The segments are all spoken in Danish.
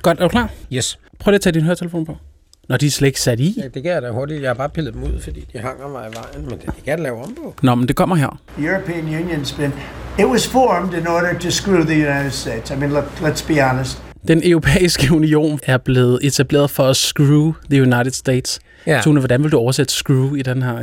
Godt, er du klar? Yes. Prøv lige at tage din høretelefon på. Når de er slet ikke sat i. Ja, det kan jeg da hurtigt. Jeg har bare pillet dem ud, fordi de hanger mig i vejen, men det kan jeg lave om på. Nå, men det kommer her. The European Union's been... It was formed in order to screw the United States. I mean, let's be honest. Den europæiske union er blevet etableret for at screw the United States. Ja. Sune, hvordan vil du oversætte screw i den her?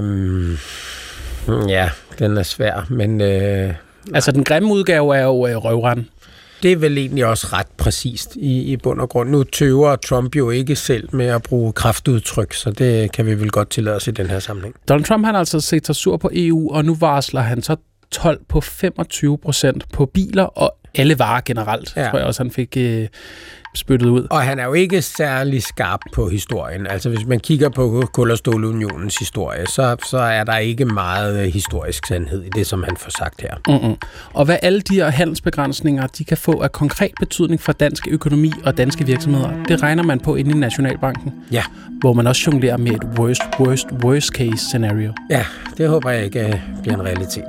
Ja, den er svær, men... Altså, den grimme udgave er jo røvrende. Det er vel egentlig også ret præcist i bund og grund. Nu tøver Trump jo ikke selv med at bruge kraftudtryk, så det kan vi vel godt tillade os i den her sammenhæng. Donald Trump han har altså set sig sur på EU, og nu varsler han så 12 på 25% på biler og alle varer generelt, tror jeg også, han fik spyttet ud. Og han er jo ikke særlig skarp på historien. Altså hvis man kigger på Kul- og Stålunionens historie, så er der ikke meget historisk sandhed i det, som han får sagt her. Mm-mm. Og hvad alle de her handelsbegrænsninger, de kan få af konkret betydning for dansk økonomi og danske virksomheder, det regner man på inde i Nationalbanken. Ja. Hvor man også jonglerer med et worst case scenario. Ja, det håber jeg ikke bliver en realitet.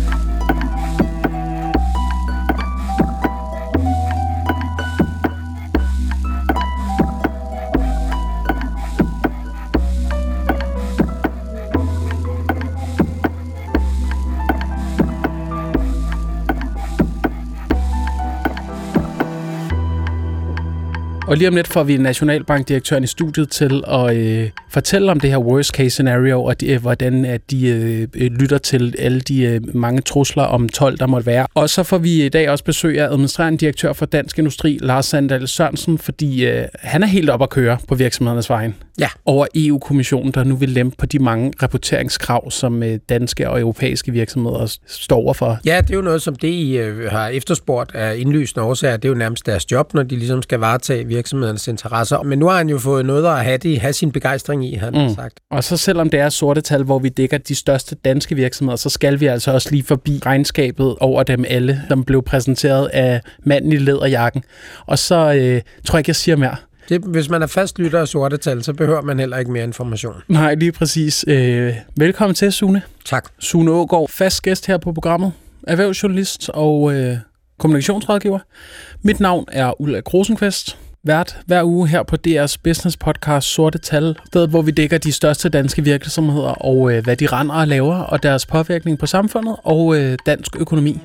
Og lige om lidt får vi Nationalbankdirektøren i studiet til at fortælle om det her worst case scenario, og hvordan de lytter til alle de mange trusler om 12, der måtte være. Og så får vi i dag også besøg af administrerende direktør for Dansk Industri, Lars Sandahl Sørensen, fordi han er helt op at køre på virksomhedernes vejen. Ja. Over EU-kommissionen, der nu vil lempe på de mange rapporteringskrav, som danske og europæiske virksomheder står overfor. Ja, det er jo noget, som det har efterspurgt af indlysende årsager. Det er jo nærmest deres job, når de ligesom skal varetage virksomhedernes interesser. Men nu har han jo fået noget at have sin begejstring i, han har sagt. Og så selvom det er sorte tal, hvor vi dækker de største danske virksomheder, så skal vi altså også lige forbi regnskabet over dem alle, som blev præsenteret af manden i læderjakken. Og så tror jeg ikke, jeg siger mere. Hvis man er fastlytter af sorte tal, så behøver man heller ikke mere information. Nej, lige præcis. Velkommen til, Sune. Tak. Sune Aagaard, fast gæst her på programmet, erhvervsjournalist og kommunikationsrådgiver. Mit navn er Ulla Rosenqvist, vært hver uge her på DR's business podcast Sorte Tal, stedet hvor vi dækker de største danske virksomheder og hvad de render og laver, og deres påvirkning på samfundet og dansk økonomi.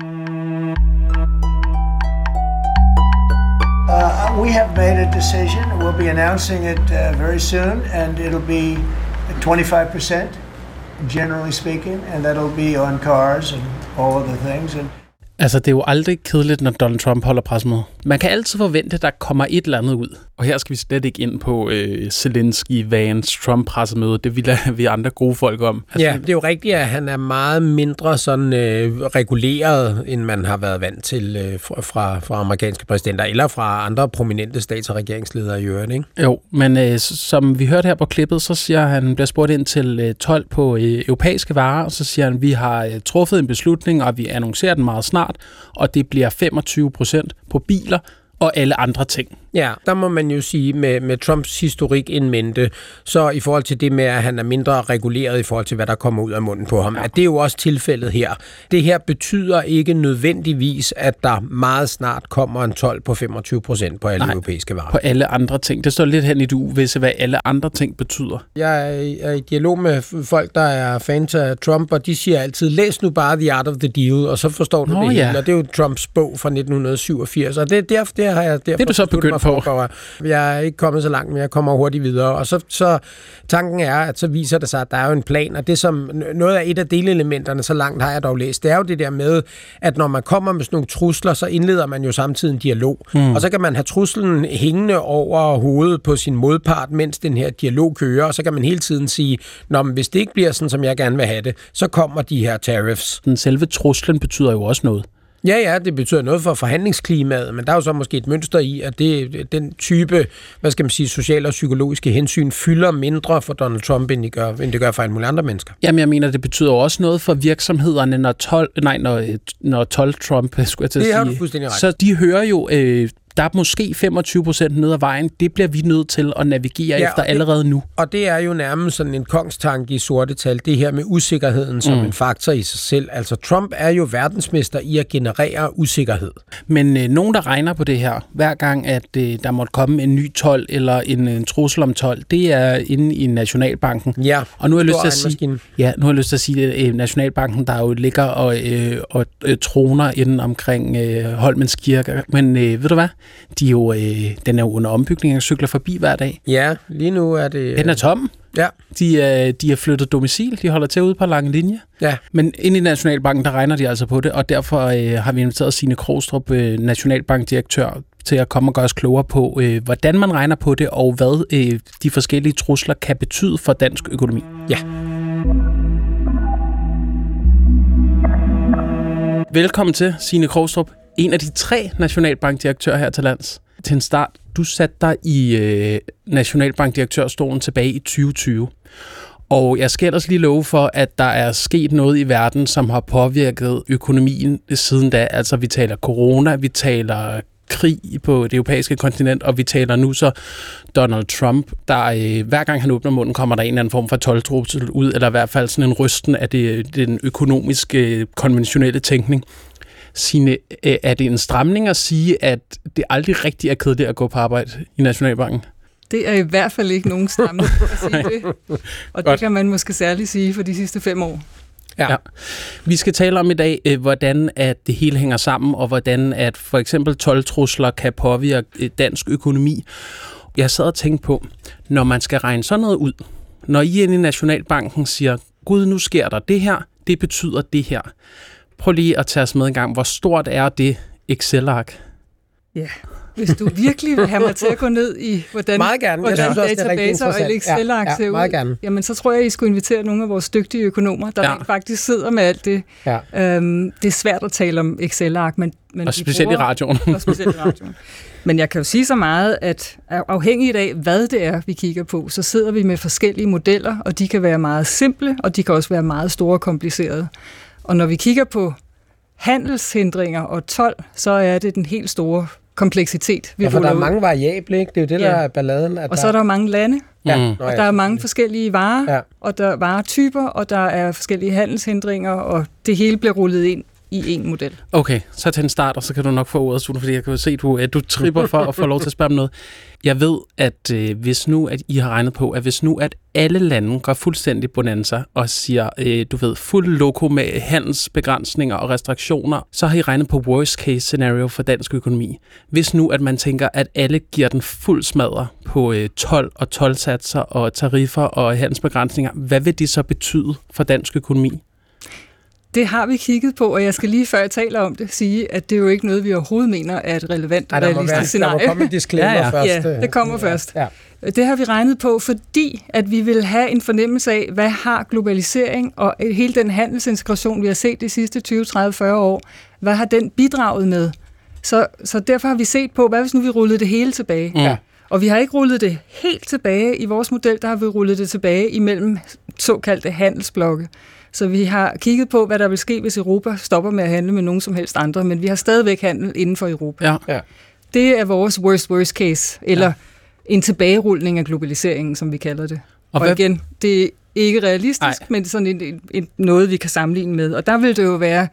We have made a decision. We'll be announcing it very soon, and it'll be 25%, generally speaking, and that'll be on cars and all other things. Altså, det er jo aldrig kedeligt, når Donald Trump holder pressemøde. Man kan altid forvente, at der kommer et eller andet ud. Og her skal vi slet ikke ind på Zelensky, Vance, Trump-pressemøde. Det vil vi andre gode folk om. Altså, ja, det er jo rigtigt, at han er meget mindre sådan reguleret, end man har været vant til fra amerikanske præsidenter, eller fra andre prominente stats- og regeringsledere i øvrigt, ikke? Jo, men som vi hørte her på klippet, så siger han, bliver spurgt ind til 12 på europæiske varer, og så siger han, vi har truffet en beslutning, og vi annoncerer den meget snart, og det bliver 25% på biler og alle andre ting. Ja, der må man jo sige, med Trumps historik in mente, så i forhold til det med, at han er mindre reguleret i forhold til, hvad der kommer ud af munden på ham, at det er jo også tilfældet her. Det her betyder ikke nødvendigvis, at der meget snart kommer en 12 på 25% på alle europæiske varer. På alle andre ting. Det står lidt hen i du, hvis hvad alle andre ting betyder. Jeg er i dialog med folk, der er fans af Trump, og de siger altid, læs nu bare The Art of the Deal, og så forstår du det hele. Og det er jo Trumps bog fra 1987, og det har jeg derfor det er du så begyndt på. Jeg er ikke kommet så langt, men jeg kommer hurtigt videre. Og så tanken er, at så viser det sig, at der er jo en plan, og det som noget af et af delelementerne, så langt har jeg dog læst, det er jo det der med, at når man kommer med sådan nogle trusler, så indleder man jo samtidig en dialog. Og så kan man have truslen hængende over hovedet på sin modpart, mens den her dialog kører, og så kan man hele tiden sige, nå, men hvis det ikke bliver sådan, som jeg gerne vil have det, så kommer de her tariffs. Den selve truslen betyder jo også noget. Ja, det betyder noget for forhandlingsklimaet, men der er jo så måske et mønster i, at den type, hvad skal man sige, sociale og psykologiske hensyn fylder mindre for Donald Trump, end det gør for en mulig andre mennesker. Jamen, jeg mener, det betyder også noget for virksomhederne, når 12 Trump, skulle jeg til at sige. Det har du fuldstændig ret. Så de hører jo der er måske 25% ned ad vejen. Det bliver vi nødt til at navigere efter allerede nu. Og det er jo nærmest sådan en kongstanke i sorte tal, det her med usikkerheden som en faktor i sig selv. Altså Trump er jo verdensmester i at generere usikkerhed. Men nogen, der regner på det her, hver gang, at der måtte komme en ny told eller en trussel om told, det er inde i Nationalbanken. Ja, og nu har jeg lyst til at sige, at Nationalbanken, der jo ligger og troner inden omkring Holmens Kirke. Men ved du hvad? Den er jo under ombygning, jeg cykler forbi hver dag. Ja, lige nu er det... Den er tom. Ja. De er flyttet domicil, de holder til ude på lange linje. Ja. Men inde i Nationalbanken, der regner de altså på det, og derfor har vi inviteret Signe Krogstrup, Nationalbankdirektør, til at komme og gøre os klogere på, hvordan man regner på det, og hvad de forskellige trusler kan betyde for dansk økonomi. Ja. Velkommen til, Signe Krogstrup. En af de 3 nationalbankdirektører her til lands. Til en start, du satte dig i nationalbankdirektørstolen tilbage i 2020. Og jeg skal ellers lige love for, at der er sket noget i verden, som har påvirket økonomien siden da. Altså vi taler corona, vi taler krig på det europæiske kontinent, og vi taler nu så Donald Trump, der hver gang han åbner munden, kommer der en eller anden form for toldtrussel ud, eller i hvert fald sådan en rysten af den økonomiske, konventionelle tænkning. Signe, er det en stramning at sige, at det aldrig rigtig er kedeligt at gå på arbejde i Nationalbanken? Det er i hvert fald ikke nogen stramning at sige det. Og det kan man måske særligt sige for de sidste 5 år. Ja. Vi skal tale om i dag, hvordan at det hele hænger sammen, og hvordan at for eksempel toldtrusler kan påvirke dansk økonomi. Jeg sad og tænkte på, når man skal regne sådan noget ud, når I inde i Nationalbanken siger, gud, nu sker der det her, det betyder det her. Prøv lige at tage os med en gang. Hvor stort er det Excel-ark? Ja, hvis du virkelig vil have mig til at gå ned i, hvordan databaser og Excel-ark ser ud, jamen så tror jeg, I skulle invitere nogle af vores dygtige økonomer, der faktisk sidder med alt det. Ja. Det er svært at tale om Excel-ark, men og specielt i radioen. Men jeg kan jo sige så meget, at afhængigt af, hvad det er, vi kigger på, så sidder vi med forskellige modeller, og de kan være meget simple, og de kan også være meget store og komplicerede. Og når vi kigger på handelshindringer og told, så er det den helt store kompleksitet, vi for der er mange variable, ikke? Det er jo det, der er balladen. Og så er der mange lande, og der er mange forskellige varer, og der er varetyper, og der er forskellige handelshindringer, og det hele bliver rullet ind i en model. Okay, så til en start, og så kan du nok få ordet, Sune, fordi jeg kan jo se, at du tripper for at få lov til at spørge om noget. Jeg ved, at hvis nu, at I har regnet på, at hvis nu, at alle lande går fuldstændig bonanza og siger, fuld loko med handelsbegrænsninger og restriktioner, så har I regnet på worst case scenario for dansk økonomi. Hvis nu, at man tænker, at alle giver den fuld smadre på told og toldsatser og tariffer og handelsbegrænsninger, hvad vil det så betyde for dansk økonomi? Det har vi kigget på, og jeg skal lige før jeg taler om det, sige, at det er jo ikke noget, vi overhovedet mener er et relevant og realistisk scenarie. Der må komme en disclaimer først. Ja, det kommer først. Ja. Det har vi regnet på, fordi at vi vil have en fornemmelse af, hvad har globalisering og hele den handelsintegration, vi har set de sidste 20, 30, 40 år, hvad har den bidraget med? Så derfor har vi set på, hvad hvis nu vi rullede det hele tilbage? Ja. Og vi har ikke rullet det helt tilbage. I vores model, der har vi rullet det tilbage imellem såkaldte handelsblokke. Så vi har kigget på, hvad der vil ske, hvis Europa stopper med at handle med nogen som helst andre, men vi har stadigvæk handel inden for Europa. Ja. Det er vores worst case, eller en tilbagerulning af globaliseringen, som vi kalder det. Og igen, det er ikke realistisk, men det er sådan noget, vi kan sammenligne med. Og der vil det jo være,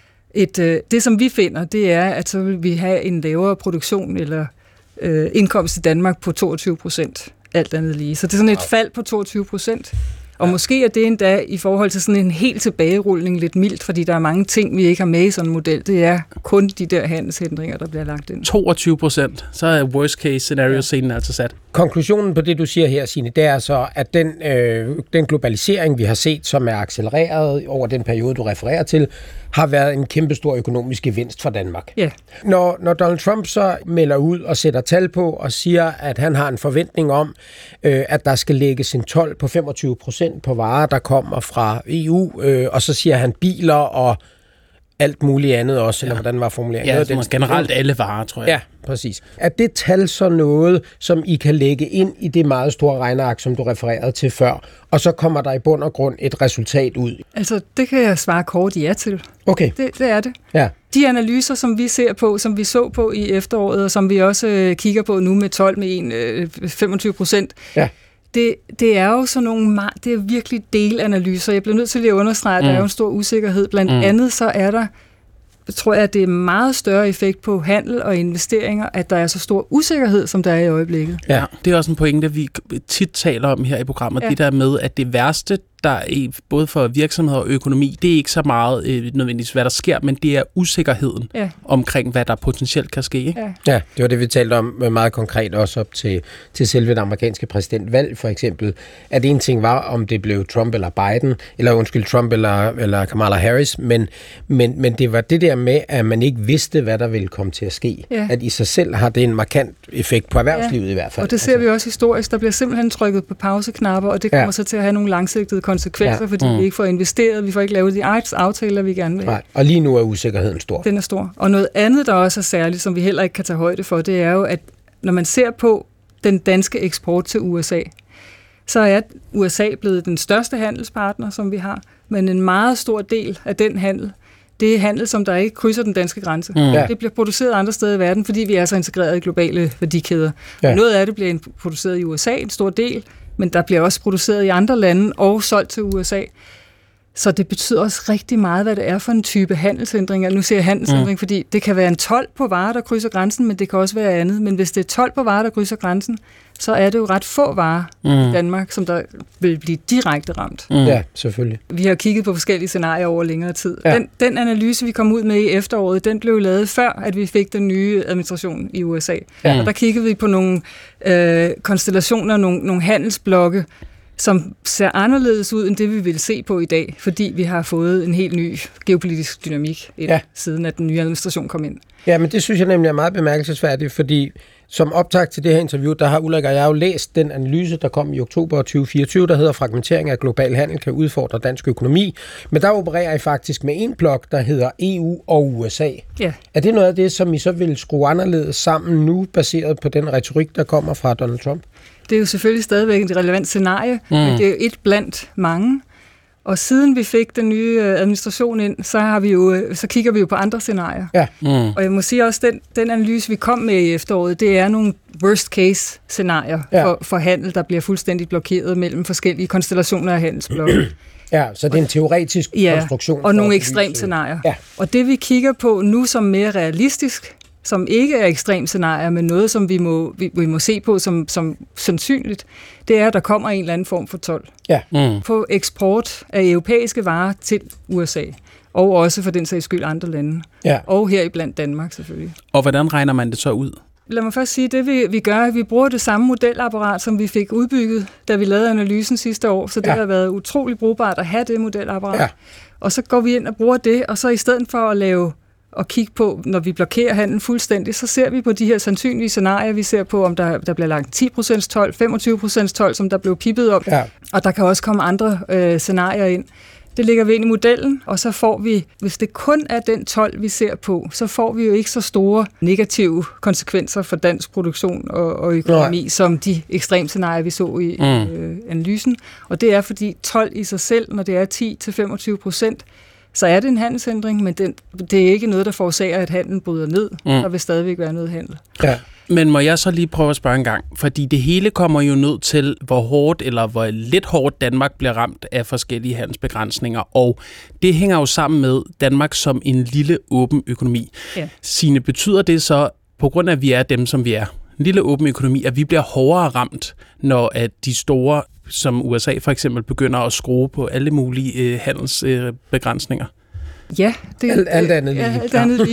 det som vi finder, det er, at så vil vi have en lavere produktion eller indkomst i Danmark på 22%, alt andet lige. Så det er sådan et fald på 22%. Og måske er det endda i forhold til sådan en helt tilbagerulning lidt mildt, fordi der er mange ting, vi ikke har med i sådan en model. Det er kun de der handelshindringer, der bliver lagt ind. 22%, så er worst case scenario-scenen altså sat. Konklusionen på det, du siger her, Signe, det er så, at den globalisering, vi har set, som er accelereret over den periode, du refererer til, har været en kæmpestor økonomisk gevinst for Danmark. Ja. Når Donald Trump så melder ud og sætter tal på og siger, at han har en forventning om, at der skal lægges en told på 25% på varer, der kommer fra EU, og så siger han biler og alt muligt andet også, eller hvordan var formuleringen? Ja, det generelt alle varer, tror jeg. Ja, præcis. Er det tal så noget, som I kan lægge ind i det meget store regneark, som du refererede til før, og så kommer der i bund og grund et resultat ud? Altså, det kan jeg svare kort ja til. Okay. Det er det. Ja. De analyser, som vi ser på, som vi så på i efteråret, og som vi også kigger på nu med 12 med 25%, ja. Det er jo sådan nogle, det er virkelig delanalyser. Jeg bliver nødt til lige at understrege, at der er jo en stor usikkerhed. Blandt andet så er der, tror jeg, at det er meget større effekt på handel og investeringer, at der er så stor usikkerhed, som der er i øjeblikket. Ja, det er også en pointe, vi tit taler om her i programmet. Ja. Det der med, at det værste, der er både for virksomheder og økonomi, det er ikke så meget nødvendigvis, hvad der sker, men det er usikkerheden omkring, hvad der potentielt kan ske. Ikke? Ja, det var det, vi talte om meget konkret også op til selve det amerikanske præsidentvalg, for eksempel. At en ting var, om det blev Trump eller Biden, Trump eller Kamala Harris, men det var det der med, at man ikke vidste, hvad der ville komme til at ske. Ja. At i sig selv har det en markant effekt på erhvervslivet i hvert fald. Og det ser vi også historisk. Der bliver simpelthen trykket på pauseknapper, og det kommer så til at have nogle langsigtede konsekvenser, fordi vi ikke får investeret, vi får ikke lavet de aftaler, vi gerne vil. Nej, og lige nu er usikkerheden stor. Den er stor. Og noget andet, der også er særligt, som vi heller ikke kan tage højde for, det er jo, at når man ser på den danske eksport til USA, så er USA blevet den største handelspartner, som vi har, men en meget stor del af den handel, det er handel, som der ikke krydser den danske grænse. Det bliver produceret andre steder i verden, fordi vi er så integreret i globale værdikæder. Ja. Noget af det bliver produceret i USA, en stor del, men der bliver også produceret i andre lande og solgt til USA. Så det betyder også rigtig meget, hvad det er for en type handelshindring. Nu siger jeg handelshindring, fordi det kan være en told på varer, der krydser grænsen, men det kan også være andet. Men hvis det er told på varer, der krydser grænsen, så er det jo ret få varer i Danmark, som der vil blive direkte ramt. Ja, selvfølgelig. Vi har kigget på forskellige scenarier over længere tid. Ja. Den analyse, vi kom ud med i efteråret, den blev lavet før, at vi fik den nye administration i USA. Ja. Og der kiggede vi på nogle konstellationer, nogle handelsblokke, som ser anderledes ud end det, vi vil se på i dag, fordi vi har fået en helt ny geopolitisk dynamik siden at den nye administration kom ind. Ja, men det synes jeg nemlig er meget bemærkelsesværdigt, fordi som optakt til det her interview, der har Ulrik og jeg jo læst den analyse, der kom i oktober 2024, der hedder Fragmentering af global handel kan udfordre dansk økonomi. Men der opererer I faktisk med en blok, der hedder EU og USA. Ja. Er det noget af det, som I så vil skrue anderledes sammen nu, baseret på den retorik, der kommer fra Donald Trump? Det er jo selvfølgelig stadigvæk et relevant scenarie, men det er jo et blandt mange. Og siden vi fik den nye administration ind, så kigger vi jo på andre scenarier. Ja. Og jeg må sige også, den analyse, vi kom med i efteråret, det er nogle worst case scenarier for handel, der bliver fuldstændig blokeret mellem forskellige konstellationer af handelsblokke. Ja, så det er en teoretisk konstruktion. Og nogle ekstrem scenarier. Ja. Og det vi kigger på nu som mere realistisk, som ikke er ekstrem scenarier, men noget, som vi må se på som sandsynligt, det er, at der kommer en eller anden form for told på eksport af europæiske varer til USA, og også for den sags skyld andre lande, og heriblandt Danmark selvfølgelig. Og hvordan regner man det så ud? Lad mig først sige, det vi gør, at vi bruger det samme modelapparat, som vi fik udbygget, da vi lavede analysen sidste år, så det har været utrolig brugbart at have det modelapparat. Ja. Og så går vi ind og bruger det, og så i stedet for at kigge på, når vi blokerer handlen fuldstændig, så ser vi på de her sandsynlige scenarier. Vi ser på, om der bliver lagt 10% told, 25% told, som der blev pippet op. Ja. Og der kan også komme andre scenarier ind. Det lægger vi ind i modellen, og så får vi, hvis det kun er den told, vi ser på, så får vi jo ikke så store negative konsekvenser for dansk produktion og økonomi, som de ekstremscenarier, vi så i analysen. Og det er, fordi told i sig selv, når det er 10-25%, så er det en handelshindring, men det er ikke noget, der forårsager, at handelen bryder ned. Der vil stadigvæk være noget handel. Ja. Men må jeg så lige prøve at spørge en gang? Fordi det hele kommer jo ned til, hvor hårdt eller hvor lidt hårdt Danmark bliver ramt af forskellige handelsbegrænsninger. Og det hænger jo sammen med Danmark som en lille åben økonomi. Ja. Signe, betyder det så, på grund af at vi er dem, som vi er, en lille åben økonomi, at vi bliver hårdere ramt, når at de store, som USA for eksempel, begynder at skrue på alle mulige handelsbegrænsninger? Ja, alt andet lige. Ja, alt andet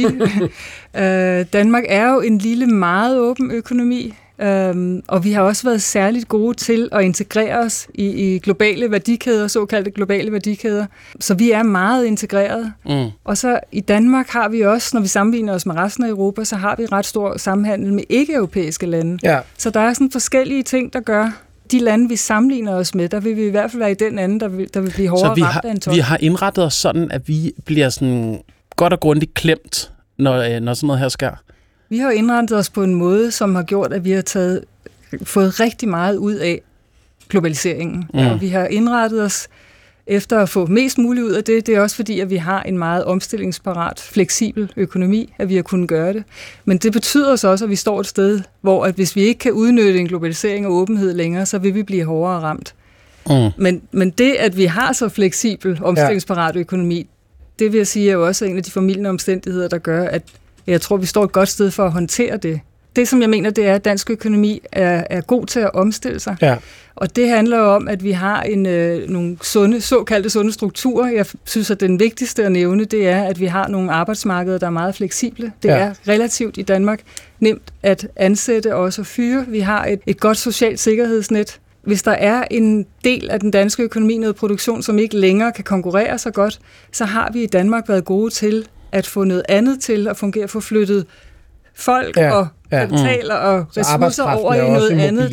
lige. Danmark er jo en lille, meget åben økonomi, og vi har også været særligt gode til at integrere os i globale værdikæder, såkaldte globale værdikæder. Så vi er meget integreret. Og så i Danmark har vi også, når vi sammenligner os med resten af Europa, så har vi ret stor samhandel med ikke-europæiske lande. Ja. Så der er sådan forskellige ting, der gør, de lande, vi sammenligner os med, der vil vi i hvert fald være i den anden, der vil blive hårdere ramt af en told. Vi har indrettet os sådan, at vi bliver sådan godt og grundigt klemt, når sådan noget her sker? Vi har indrettet os på en måde, som har gjort, at vi har fået rigtig meget ud af globaliseringen. Og vi har indrettet os efter at få mest muligt ud af det. Det er også fordi, at vi har en meget omstillingsparat, fleksibel økonomi, at vi har kunnet gøre det. Men det betyder så også, at vi står et sted, hvor at hvis vi ikke kan udnytte en globalisering og åbenhed længere, så vil vi blive hårdere ramt. Men det, at vi har så fleksibel, omstillingsparat økonomi, det vil jeg sige er jo også en af de formildende omstændigheder, der gør, at jeg tror, vi står et godt sted for at håndtere det. Det, som jeg mener, det er, at dansk økonomi er god til at omstille sig. Ja. Og det handler om, at vi har nogle såkaldte sunde strukturer. Jeg synes, at den vigtigste at nævne, det er, at vi har nogle arbejdsmarkeder, der er meget fleksible. Det er relativt i Danmark nemt at ansætte og også fyre. Vi har et godt socialt sikkerhedsnet. Hvis der er en del af den danske økonomi, noget produktion, som ikke længere kan konkurrere så godt, så har vi i Danmark været gode til at få noget andet til at fungere, få flyttet folk og kapitaler og ressourcer over i noget andet,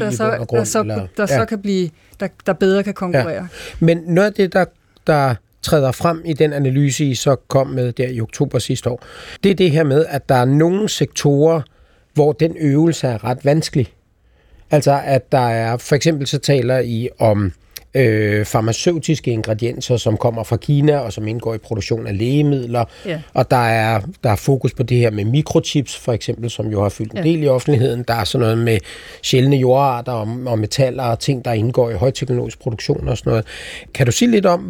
der bedre kan konkurrere. Ja. Men noget af det, der træder frem i den analyse, I så kom med der i oktober sidste år, det er det her med, at der er nogle sektorer, hvor den øvelse er ret vanskelig. Altså, at der er, for eksempel så taler I om farmaceutiske ingredienser, som kommer fra Kina, og som indgår i produktion af lægemidler. Yeah. Og der er fokus på det her med mikrochips, for eksempel, som jo har fyldt en del i offentligheden. Der er sådan noget med sjældne jordarter og metaller og ting, der indgår i højteknologisk produktion og sådan noget. Kan du sige lidt om,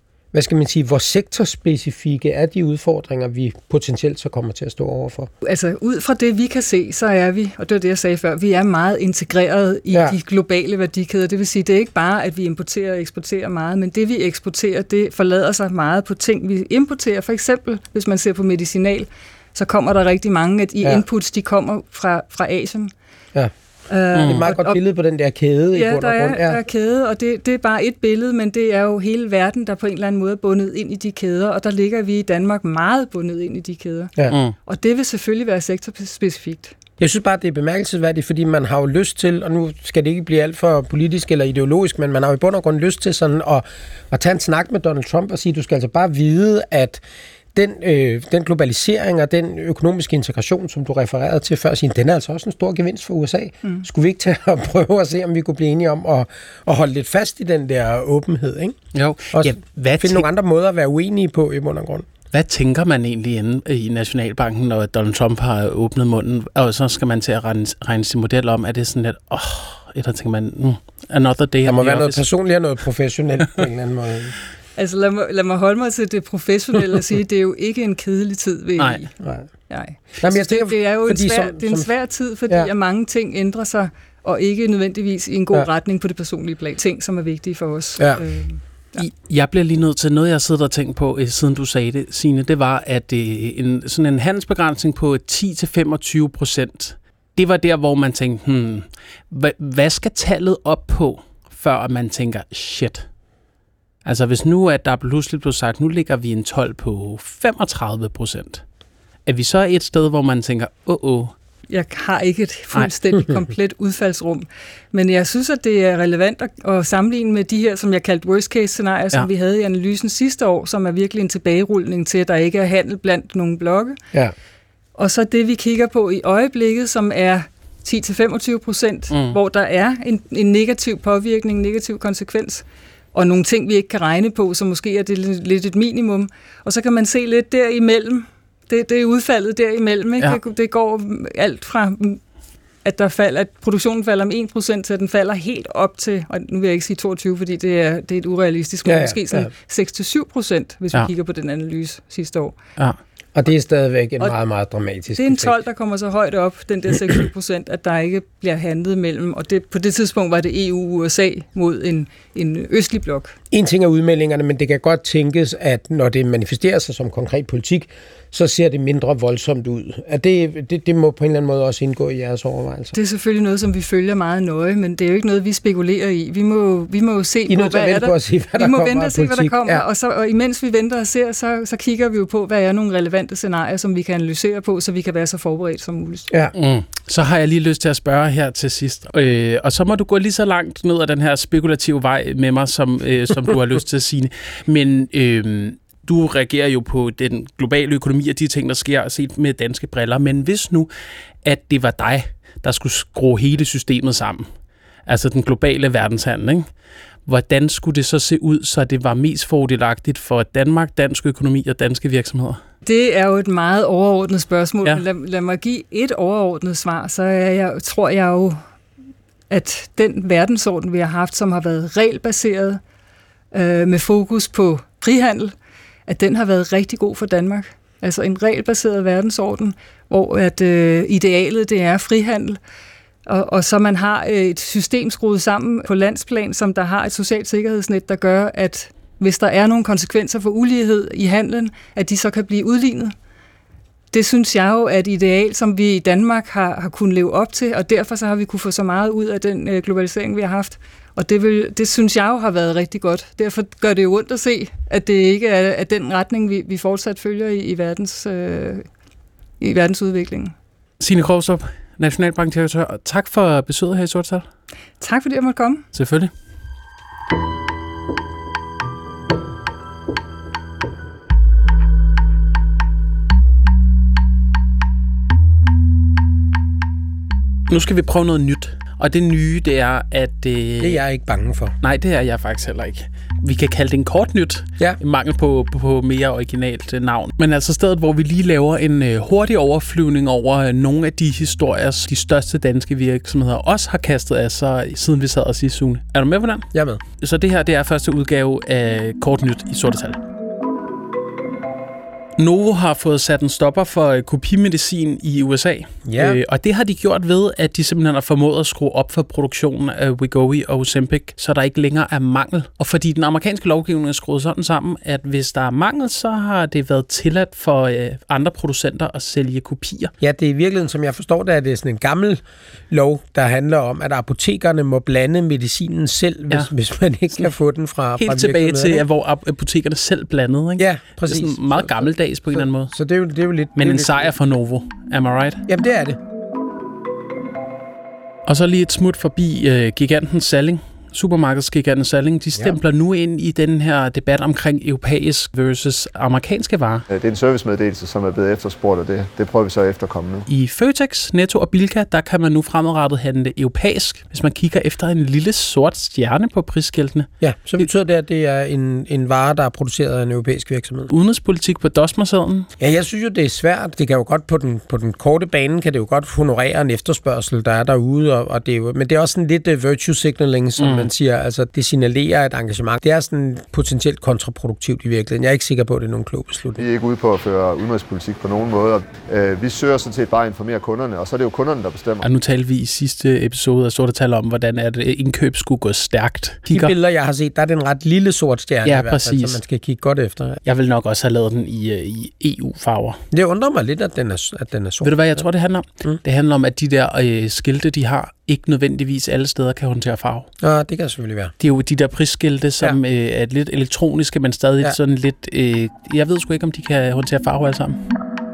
hvor sektorspecifikke er de udfordringer, vi potentielt så kommer til at stå overfor? Altså ud fra det, vi kan se, så er vi, og det var det, jeg sagde før, vi er meget integreret i de globale værdikæder. Det vil sige, det er ikke bare, at vi importerer og eksporterer meget, men det, vi eksporterer, det forlader sig meget på ting, vi importerer. For eksempel, hvis man ser på medicinal, så kommer der rigtig mange af de inputs, de kommer fra Asien. Ja. Det er et meget godt billede på den der kæde i bund og grund. Ja, der er kæde, og det er bare et billede, men det er jo hele verden, der på en eller anden måde er bundet ind i de kæder, og der ligger vi i Danmark meget bundet ind i de kæder. Ja. Og det vil selvfølgelig være sektorspecifikt. Jeg synes bare, det er bemærkelsesværdigt, fordi man har jo lyst til, og nu skal det ikke blive alt for politisk eller ideologisk, men man har jo i bund og grund lyst til sådan at tage en snak med Donald Trump og sige, du skal altså bare vide, at den globalisering og den økonomiske integration, som du refererede til før, den er altså også en stor gevinst for USA. Skulle vi ikke tage og prøve at se, om vi kunne blive enige om at holde lidt fast i den der åbenhed, ikke? Jo. Og finde nogle andre måder at være uenige på i bund og grund. Hvad tænker man egentlig inde i Nationalbanken, når Donald Trump har åbnet munden, og så skal man til at regne sin model om? Er det sådan lidt, eller tænker man, another day? Der må være noget personligt og noget professionelt på en eller anden måde. Altså lad mig holde mig til det professionelle og sige, at det er jo ikke en kedelig tid ved Nej. Jamen, det er jo en svær tid, fordi at mange ting ændrer sig, og ikke nødvendigvis i en god retning på det personlige plan. Ting, som er vigtige for os. Ja. Jeg bliver lige nødt til noget, jeg sidder og tænkt på, siden du sagde det, Signe, det var, at sådan en handelsbegrænsning på 10-25%, det var der, hvor man tænkte, hvad skal tallet op på, før man tænker, shit. Altså hvis nu, at der pludselig blev sagt, nu ligger vi en 12 på 35%, er vi så et sted, hvor man tænker, Jeg har ikke et fuldstændig komplet udfaldsrum, men jeg synes, at det er relevant at sammenligne med de her, som jeg kaldte worst case scenarier, som vi havde i analysen sidste år, som er virkelig en tilbagerulning til, at der ikke er handel blandt nogle blokke. Ja. Og så det, vi kigger på i øjeblikket, som er 10-25%, hvor der er en negativ påvirkning, en negativ konsekvens, og nogle ting, vi ikke kan regne på, så måske er det lidt et minimum. Og så kan man se lidt derimellem. Det er udfaldet derimellem. Ikke? Ja. Det går alt fra, at produktionen falder med 1%, til at den falder helt op til, og nu vil jeg ikke sige 22, fordi det er et urealistisk, men måske sådan 6-7%, hvis vi kigger på den analyse sidste år. Ja. Og det er stadigvæk en meget, meget dramatisk det er en 12, der kommer så højt op, den der 6-7%, at der ikke bliver handlet mellem, og på det tidspunkt var det EU og USA mod en østlig blok. En ting er udmeldingerne, men det kan godt tænkes, at når det manifesterer sig som konkret politik, så ser det mindre voldsomt ud. Det må på en eller anden måde også indgå i jeres overvejelser. Det er selvfølgelig noget, som vi følger meget nøje, men det er jo ikke noget, vi spekulerer i. Vi må jo se på, hvad er der. Vi må vente og se, hvad der kommer, og imens vi venter og ser, så kigger vi jo på, hvad er nogle relevante scenarier, som vi kan analysere på, så vi kan være så forberedt som muligt. Ja. Så har jeg lige lyst til at spørge her til sidst, og så må du gå lige så langt ned ad den her spekulative vej med mig, som du har lyst til at sige. Men Du reagerer jo på den globale økonomi og de ting, der sker, set med danske briller. Men hvis nu, at det var dig, der skulle skrue hele systemet sammen, altså den globale verdenshandel, ikke? Hvordan skulle det så se ud, så det var mest fordelagtigt for Danmark, dansk økonomi og danske virksomheder? Det er jo et meget overordnet spørgsmål. Ja. Lad mig give et overordnet svar, så tror jeg jo, at den verdensorden, vi har haft, som har været regelbaseret med fokus på frihandel, at den har været rigtig god for Danmark. Altså en regelbaseret verdensorden, hvor at idealet det er frihandel, og så man har et system skruet sammen på landsplan, som der har et socialt sikkerhedsnet, der gør, at hvis der er nogle konsekvenser for ulighed i handlen, at de så kan blive udlignet. Det synes jeg jo er et ideal, som vi i Danmark har kunnet leve op til, og derfor så har vi kunne få så meget ud af den globalisering, vi har haft. Og det synes jeg jo har været rigtig godt. Derfor gør det jo ondt at se, at det ikke er den retning, vi fortsat følger i verdensudviklingen. Signe Krogstorp, Nationalbankdirektør. Tak for besøget her i Sorte Tal. Tak fordi jeg måtte komme. Selvfølgelig. Nu skal vi prøve noget nyt. Og det nye, det er, at... Det er jeg ikke bange for. Nej, det er jeg faktisk heller ikke. Vi kan kalde det en kort nyt. Ja. En mangel på mere originalt navn. Men altså stedet, hvor vi lige laver en hurtig overflyvning over nogle af de historier, de største danske virksomheder også har kastet af sig, siden vi sad og sidste Sune. Er du med på den? Jeg er med. Så det her, det er første udgave af Kort Nyt i Sorte Tal. Novo har fået sat en stopper for kopimedicin i USA, og det har de gjort ved, at de simpelthen har formået at skrue op for produktionen af Wegovy og Ozempic, så der ikke længere er mangel. Og fordi den amerikanske lovgivning er skruet sådan sammen, at hvis der er mangel, så har det været tilladt for andre producenter at sælge kopier. Ja, det er i virkeligheden, som jeg forstår det, at det er sådan en gammel lov, der handler om, at apotekerne må blande medicinen selv, hvis man ikke kan få den fra helt tilbage til, hvor apotekerne selv blandede, ikke? Ja, præcis. Det er sådan meget gammeldags på en eller anden måde. Så det er jo lidt... Men en sejr for Novo. Am I right? Jamen, det er det. Og så lige et smut forbi giganten Salling. Supermarkedsgiganten Salling, de stempler nu ind i den her debat omkring europæisk versus amerikanske varer. Det er en servicemeddelelse, som er blevet efterspurgt, og det prøver vi så at efterkomme nu. I Føtex, Netto og Bilka, der kan man nu fremadrettet handle europæisk, hvis man kigger efter en lille sort stjerne på prisskiltene. Ja, så betyder det, at det er en vare, der er produceret af en europæisk virksomhed. Udenrigspolitik på Dosmersedlen. Ja, jeg synes jo, det er svært. Det kan jo godt på den korte bane, kan det jo godt honorere en efterspørgsel, der er derude, og det er jo, men det er også sådan lidt virtue signaling, som man siger, altså det signalerer et engagement. Det er sådan potentielt kontraproduktivt i virkeligheden. Jeg er ikke sikker på, at det er nogen klog beslutning. Vi er ikke ude på at føre udenrigspolitik på nogen måde. Vi søger sådan set bare at informere kunderne, og så er det jo kunderne, der bestemmer. Og nu talte vi i sidste episode af Sorte Tal om, hvordan at indkøb skulle gå stærkt. De billeder, jeg har set, der er den ret lille sort stjerne, ja, i hvert fald, så man skal kigge godt efter. Jeg vil nok også have lavet den i EU-farver. Det undrer mig lidt, at den er sort. Ved du hvad, jeg tror, det handler om? Det handler om, at de der skilte, de har, ikke nødvendigvis alle steder kan håndtere farve. Ja, det kan selvfølgelig være. Det er jo de der prisskilte, som er lidt elektroniske, men stadig sådan lidt... jeg ved sgu ikke, om de kan håndtere farve alle sammen.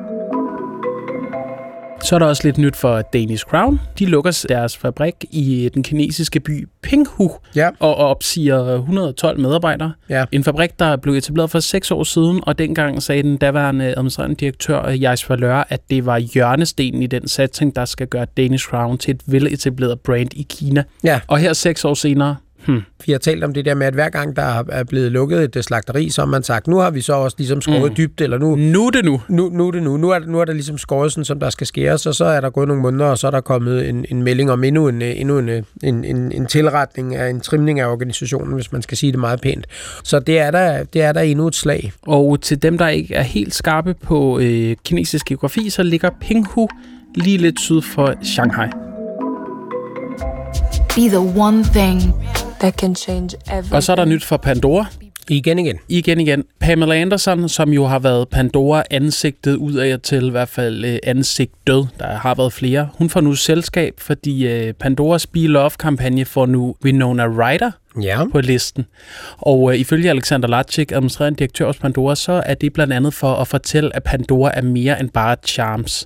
Så er der også lidt nyt for Danish Crown. De lukker deres fabrik i den kinesiske by Pinghu og opsiger 112 medarbejdere. Ja. En fabrik, der blev etableret for 6 år siden, og dengang sagde den daværende administrerende direktør Jais Valeur, at det var hjørnestenen i den satsning, der skal gøre Danish Crown til et veletableret brand i Kina. Ja. Og her 6 år senere... Vi har talt om det der med, at hver gang der er blevet lukket et slagteri, så har man sagt, nu har vi så også ligesom skåret dybt, eller nu er det nu. Nu er der ligesom skåret sådan, som der skal skæres, og så er der gået nogle måneder, og så er der kommet en melding om endnu en tilretning af en trimning af organisationen, hvis man skal sige det meget pænt. Så det er der endnu et slag. Og til dem, der ikke er helt skarpe på kinesisk geografi, så ligger Pinghu lige lidt syd for Shanghai. Be the one thing that can change everything. Og så er der nyt for Pandora. Igen. Pamela Anderson, som jo har været Pandora-ansigtet udad til i hvert fald ansigtet, der har været flere. Hun får nu selskab, fordi Pandoras Be Love-kampagne får nu Winona Ryder på listen. Og ifølge Alexander Latchik, administrerende direktør hos Pandora, så er det blandt andet for at fortælle, at Pandora er mere end bare charms.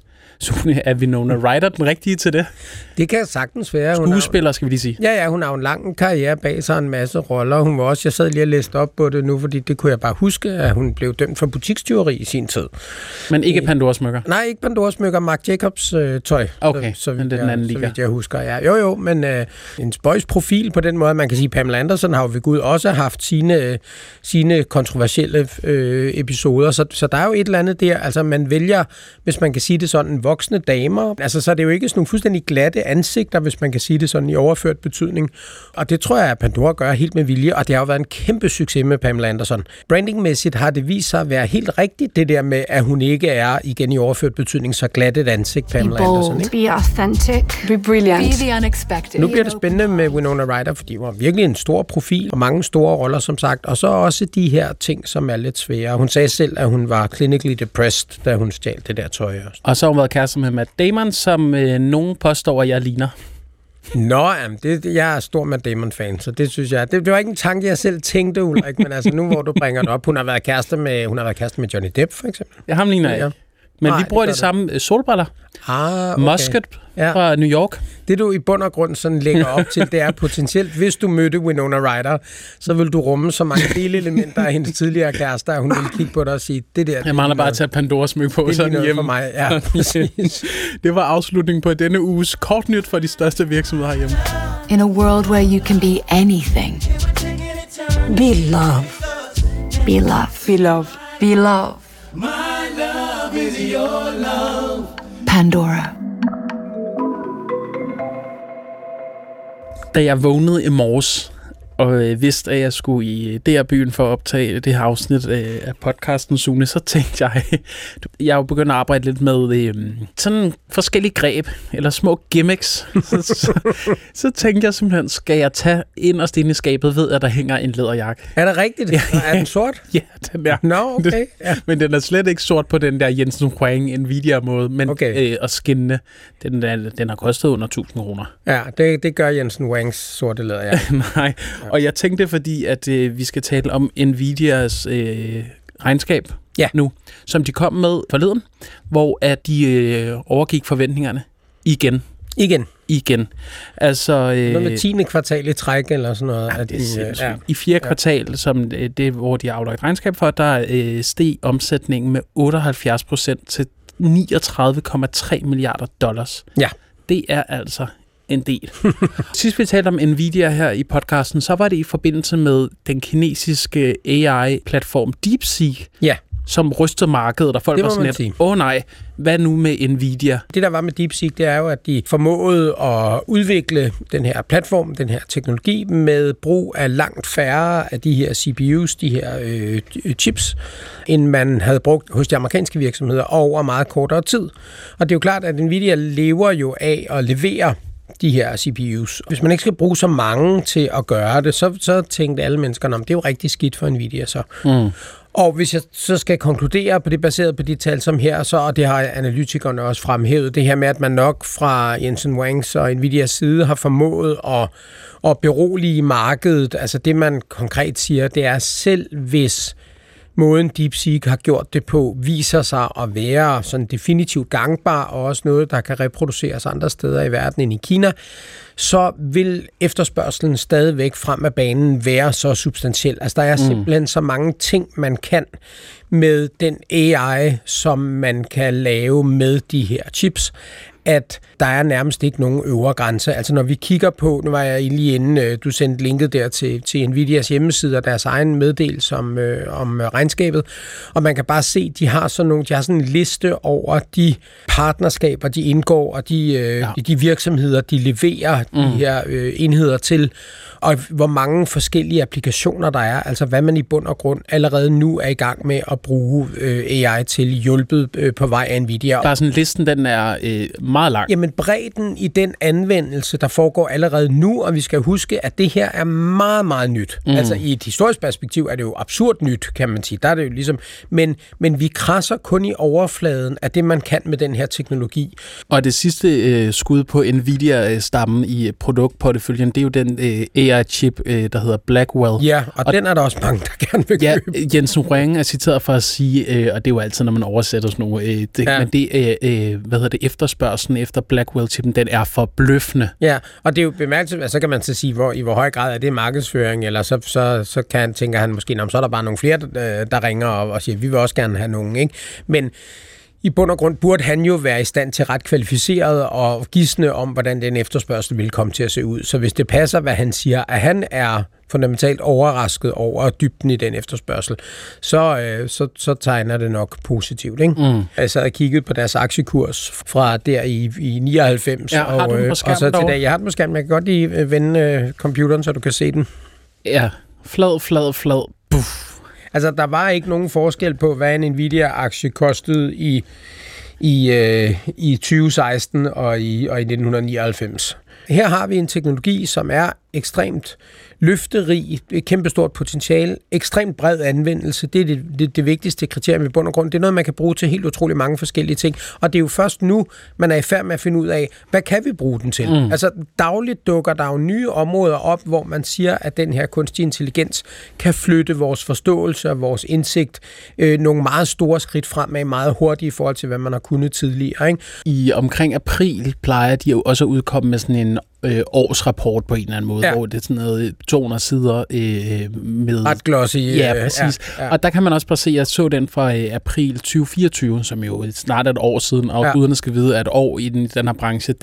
Sune, er Winona Ryder den rigtige til det? Det kan sagtens være. Skuespiller, skal vi lige sige. Ja, hun har jo en lang karriere bag sig, en masse roller. Hun var også, jeg sad lige og læste op på det nu, fordi det kunne jeg bare huske, at hun blev dømt for butikstyveri i sin tid. Men ikke Pandora-smykker? Nej, ikke Pandora-smykker, Marc Jacobs tøj. Okay, så men det er den anden liga. Så vidt jeg husker, ja. Jo, men en spøjs profil på den måde, man kan sige, Pamela Anderson har jo ved Gud også haft sine kontroversielle episoder, så der er jo et eller andet der, altså man vælger, hvis man kan sige det sådan, voksne damer, altså så er det jo ikke sådan nogle fuldstændig glatte ansigter, hvis man kan sige det sådan i overført betydning, og det tror jeg, at Pandora gør helt med vilje, og det har jo været en kæmpe succes med Pamela Anderson. Brandingmæssigt har det vist sig at være helt rigtigt, det der med, at hun ikke er, igen i overført betydning, så glat et ansigt, Pamela Anderson. Ikke? Be authentic. Be brilliant. Be the unexpected. Nu bliver det spændende med Winona Ryder, fordi hun har virkelig en stor profil, og mange store roller, som sagt, og så også de her ting, som er lidt svære. Hun sagde selv, at hun var clinically depressed, da hun stjal det der tøj. Og så har hun været kæreste med Matt Damon, som nogen påstår, at jeg ligner. Nå, jeg er stor Matt Damon-fan, så det synes jeg... Det var ikke en tanke, jeg selv tænkte, Ulrik, men altså nu, hvor du bringer det op, hun har været kæreste med Johnny Depp, for eksempel. Ja, ham ligner jeg. Men vi bruger de samme solbriller. Okay. Musket fra New York. Det du i bund og grund sådan lægger op til, det er potentielt, hvis du mødte Winona Ryder, så vil du rumme så mange delelementer af hendes tidligere kærester, at hun vil kigge på dig og sige, det der... Jeg mangler bare at tage Pandora-smyk på sådan hjemme. For mig, ja. Det var afslutningen på denne uges kort nyt for de største virksomheder herhjemme. In a world where you can be anything. Be love. Be love. Be love. Be love. My love is your love. Pandora. Da jeg vågnede i morges og vidste, at jeg skulle i DR-byen for at optage det her afsnit af podcasten, Sune, så tænkte jeg er jo begyndt at arbejde lidt med sådan forskellige greb, eller små gimmicks. Så tænkte jeg simpelthen, skal jeg tage inderst inde i skabet, ved at der hænger en læderjakke. Er det rigtigt? Ja. Er den sort? Ja, den er. Nå, okay. Ja. Men den er slet ikke sort på den der Jensen Huang Nvidia-måde, men okay. Og skinnende. Den har kostet under 1.000 kroner. Ja, det gør Jensen Huangs sorte læderjakke. Nej, og jeg tænkte, fordi at vi skal tale om Nvidias regnskab nu, som de kom med forleden, hvor at de overgik forventningerne igen. Altså noget med 10. kvartal i træk eller sådan noget. Ja, det er i 4. kvartal, som det, hvor de har aflagt regnskab for, der steg omsætningen med 78% til $39,3 milliarder. Ja. Det er altså en del. Sidst vi talte om Nvidia her i podcasten, så var det i forbindelse med den kinesiske AI-platform DeepSeek, som rystede markedet, og folk var sådan lidt, nej, hvad nu med Nvidia? Det, der var med DeepSeek, det er jo, at de formåede at udvikle den her platform, den her teknologi, med brug af langt færre af de her CPUs, de her chips, end man havde brugt hos de amerikanske virksomheder over meget kortere tid. Og det er jo klart, at Nvidia lever jo af at levere de her CPUs. Hvis man ikke skal bruge så mange til at gøre det, så tænkte alle mennesker, det er jo rigtig skidt for Nvidia så. Og hvis jeg så skal konkludere på det, baseret på de tal som her, så, og det har analytikerne også fremhævet, det her med, at man nok fra Jensen Huangs og Nvidias side har formået at berolige markedet. Altså det, man konkret siger, det er selv hvis måden DeepSeek har gjort det på, viser sig at være sådan definitivt gangbar, og også noget, der kan reproduceres andre steder i verden end i Kina, så vil efterspørgselen stadigvæk frem af banen være så substantiel. Altså der er simpelthen så mange ting, man kan med den AI, som man kan lave med de her chips, at der er nærmest ikke nogen øvre grænse. Altså når vi kigger på, nu var jeg lige inden du sendte linket der til Nvidias hjemmeside og deres egen meddelelse om regnskabet, og man kan bare se, de har sådan en liste over de partnerskaber, de indgår, og de virksomheder, de leverer de her enheder til, og hvor mange forskellige applikationer der er, altså hvad man i bund og grund allerede nu er i gang med at bruge AI til, hjulpet på vej af Nvidia. Bare sådan listen, den er meget lang. Jamen bredden i den anvendelse, der foregår allerede nu, og vi skal huske, at det her er meget, meget nyt. Altså i et historisk perspektiv er det jo absurd nyt, kan man sige. Der er det jo ligesom, men vi krasser kun i overfladen af det, man kan med den her teknologi. Og det sidste skud på Nvidia-stammen i produktporteføljen, det er jo den AI-chip, der hedder Blackwell. Ja, og den er der også mange, der gerne vil købe. Ja, Jensen Huang er citeret for at sige, og det er jo altid, når man oversætter sådan nogle, men det efterspørgselen efter Blackwell-chippen, den er forbløffende. Ja, og det er jo bemærkelsesværdigt, så kan man så sige, i hvor høj grad er det markedsføring, eller så tænker han måske, så er der bare nogle flere, der ringer og siger, vi vil også gerne have nogen, ikke? Men i bund og grund burde han jo være i stand til ret kvalificeret og gisne om, hvordan den efterspørgsel vil komme til at se ud. Så hvis det passer, hvad han siger, at han er fundamentalt overrasket over dybden i den efterspørgsel, så tegner det nok positivt, ikke? Jeg sad og kiggede på deres aktiekurs fra der i 99, ja, og så til dag. Jeg har den på skærmen, jeg kan godt lige vende computeren, så du kan se den. Ja, flad. Puff. Altså, der var ikke nogen forskel på, hvad en Nvidia-aktie kostede i 2016 og i 1999. Her har vi en teknologi, som er ekstremt løfterig, et kæmpestort potentiale, ekstremt bred anvendelse. Det er det vigtigste kriterium i bund og grund. Det er noget, man kan bruge til helt utrolig mange forskellige ting. Og det er jo først nu, man er i færd med at finde ud af, hvad kan vi bruge den til? Altså dagligt dukker der jo nye områder op, hvor man siger, at den her kunstig intelligens kan flytte vores forståelse og vores indsigt nogle meget store skridt fremad, meget hurtigt i forhold til, hvad man har kunnet tidligere, ikke? I omkring april plejer de jo også at udkomme med sådan en årsrapport på en eller anden måde, hvor det er sådan noget 200 sider med... Ret glossy. Ja, præcis. Ja. Og der kan man også bare se, at jeg så den fra april 2024, som jo snart er et år siden, og guderne skal vide, at et år i den her branche,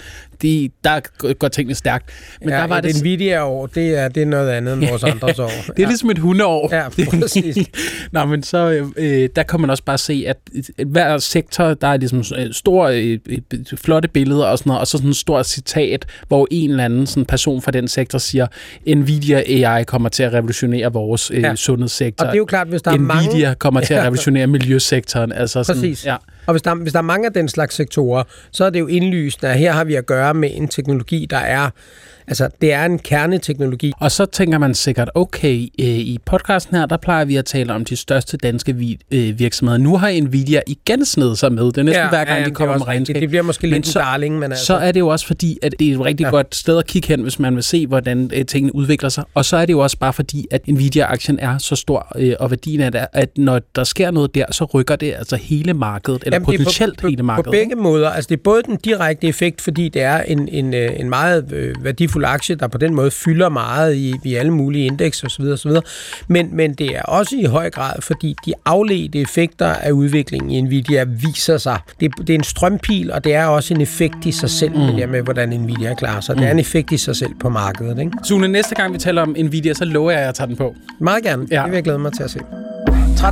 der går tingene stærkt. Men der var det Nvidia-år, det er noget andet end vores andres år. Det er ligesom et hundeår. Ja, præcis. Nå, men så der kan man også bare se, at hver sektor, der er ligesom store, flotte billeder og sådan noget, og så sådan et stort citat, hvor en eller anden sådan person fra den sektor siger, Nvidia AI kommer til at revolutionere vores sundhedssektor. Og det er jo klart, hvis der Nvidia kommer til at revolutionere miljøsektoren. Altså sådan, præcis. Ja. Og hvis der er mange af den slags sektorer, så er det jo indlysende, at her har vi at gøre med en teknologi, der er... Altså, det er en kerneteknologi. Og så tænker man sikkert, okay, i podcasten her, der plejer vi at tale om de største danske virksomheder. Nu har Nvidia igen snedet sig med. Det er næsten hver gang, de kommer med regnskab. Det bliver måske lidt en darling, men altså... Så er det jo også fordi, at det er et rigtig godt sted at kigge hen, hvis man vil se, hvordan tingene udvikler sig. Og så er det jo også bare fordi, at Nvidia-aktien er så stor, og værdien af det, at når der sker noget der, så rykker det altså hele markedet, eller potentielt hele markedet. På begge måder. Altså, det er både den direkte effekt, fordi det er en meget værdifuld aktie, der på den måde fylder meget i alle mulige indeks osv. Men det er også i høj grad, fordi de afledte effekter af udviklingen i Nvidia viser sig. Det er en strømpil, og det er også en effekt i sig selv, med hvordan Nvidia klarer sig. Det er en effekt i sig selv på markedet, ikke? Sune, næste gang vi taler om Nvidia, så lover jeg at tage den på. Meget gerne. Ja. Det vil jeg glæde mig til at se. 13.663.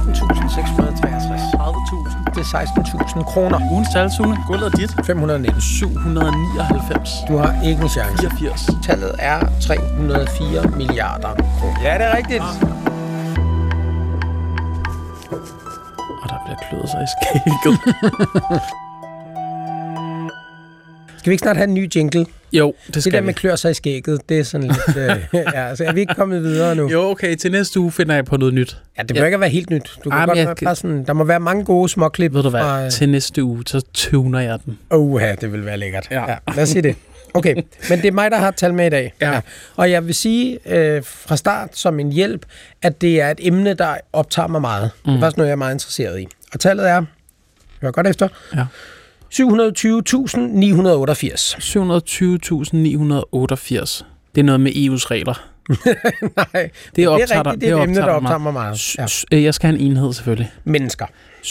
30.000. Det er 16.000 kroner. Ugens tal, Sune. Gulvet er dit. 519. 799. Du har ikke en chance. 84. Tallet er 304 milliarder kroner. Ja, det er rigtigt. Og der bliver kløet sig i skægget. Skal vi ikke snart have en ny jingle? Jo, det skal det der med klør sig i skægget, det er sådan lidt... altså, er vi ikke kommet videre nu? Jo, okay. Til næste uge finder jeg på noget nyt. Ja, det bør ikke være helt nyt. Du kan godt bare sådan, der må være mange gode småklip. Ved du hvad? Til næste uge, så tuner jeg den. Det vil være lækkert. Ja. Lad os sige det. Okay, men det er mig, der har tal med i dag. Ja. Og jeg vil sige fra start som en hjælp, at det er et emne, der optager mig meget. Det er faktisk noget, jeg er meget interesseret i. Og tallet er... Hør godt efter. Ja. 720.988. 720.988. Det er noget med EU's regler. Nej, det er rigtigt. Det er et emne, der optager mig meget. Ja. Jeg skal have en enhed, selvfølgelig. Mennesker. 720.881.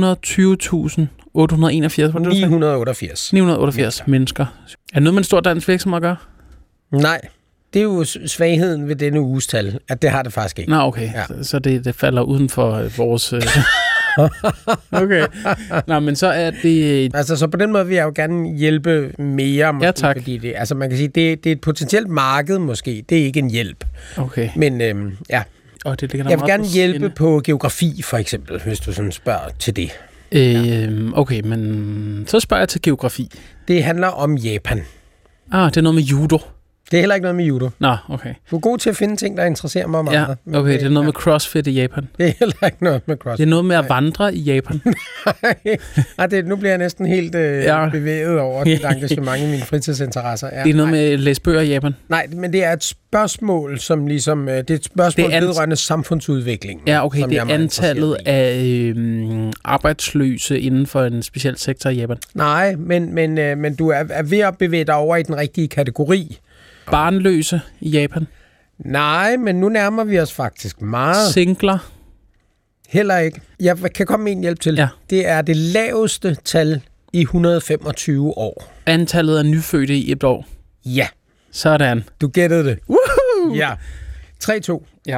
988 mennesker. Er det noget med en stor dansk virksomhed at gøre? Nej. Det er jo svagheden ved denne uges tal, at det har det faktisk ikke. Nå, okay. Ja. Så det falder uden for vores... Okay. Nå, men så er det... Altså, så på den måde vil jeg jo gerne hjælpe mere. Måske, ja, tak. Fordi det, altså, man kan sige, det er et potentielt marked måske. Det er ikke en hjælp. Okay. Men ja. Jeg vil gerne hjælpe på geografi, for eksempel, hvis du sådan spørger til det. Okay, men så spørger jeg til geografi. Det handler om Japan. Det er noget med judo. Det er heller ikke noget med judo. Nå, okay. Du er god til at finde ting, der interesserer mig meget. Ja, okay, det er noget med CrossFit i Japan. Det er heller ikke noget med CrossFit. Det er noget med at vandre i Japan. Nej, nu bliver jeg næsten helt bevæget over dit engagement i mine fritidsinteresser. Ja, det er noget med at læse bøger i Japan. Nej, men det er et spørgsmål, som ligesom... Det er et spørgsmål vedrørende samfundsudvikling. Ja, okay, det er antallet af arbejdsløse inden for en speciel sektor i Japan. Nej, men du er ved at bevæge dig over i den rigtige kategori. Barnløse i Japan? Nej, men nu nærmer vi os faktisk meget. Singler? Heller ikke. Jeg kan komme med en hjælp til. Ja. Det er det laveste tal i 125 år. Antallet af nyfødte i et år? Ja. Sådan. Du gættede det. Woohoo! Ja. 3-2. Ja.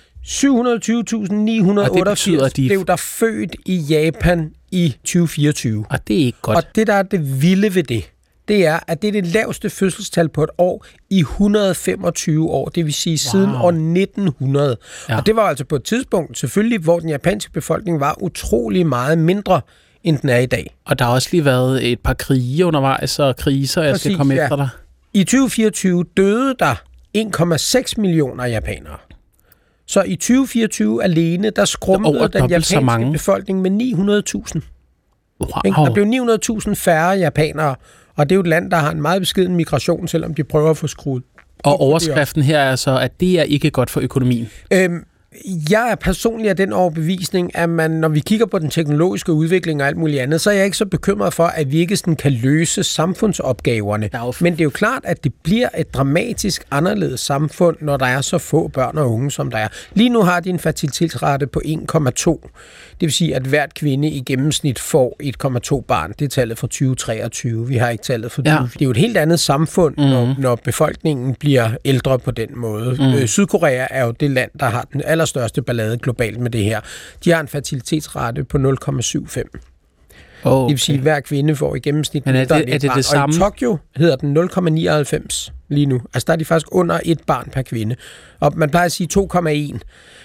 720.988 blev der født i Japan i 2024. Og det er ikke godt. Og det, der er det vilde ved det er, at det er det laveste fødselstal på et år i 125 år. Det vil sige siden år 1900. Ja. Og det var altså på et tidspunkt, selvfølgelig, hvor den japanske befolkning var utrolig meget mindre, end den er i dag. Og der har også lige været et par krige undervejs og kriser, jeg skal komme efter dig. I 2024 døde der 1,6 millioner japanere. Så i 2024 alene, der skrumpede den japanske befolkning med 900.000. Wow. Der blev 900.000 færre japanere, og det er jo et land, der har en meget beskeden migration, selvom de prøver at få skruet. Og overskriften her er så, at det er ikke godt for økonomien. Jeg er personligt af den overbevisning, at når vi kigger på den teknologiske udvikling og alt muligt andet, så er jeg ikke så bekymret for, at vi ikke sådan kan løse samfundsopgaverne. Men det er jo klart, at det bliver et dramatisk anderledes samfund, når der er så få børn og unge, som der er. Lige nu har de en fertilitetsrate på 1,2. Det vil sige, at hvert kvinde i gennemsnit får 1,2 barn. Det er tallet fra 2023. Vi har ikke tallet fra 20. Det er jo et helt andet samfund, når befolkningen bliver ældre på den måde. Sydkorea er jo det land, der har den allerstørste ballade globalt med det her. De har en fertilitetsrate på 0,75. Okay. Det vil sige, at hver kvinde får i gennemsnit. Men er det samme? Og i Tokyo hedder den 0,99 lige nu. Altså der er de faktisk under et barn per kvinde. Og man plejer at sige 2,1.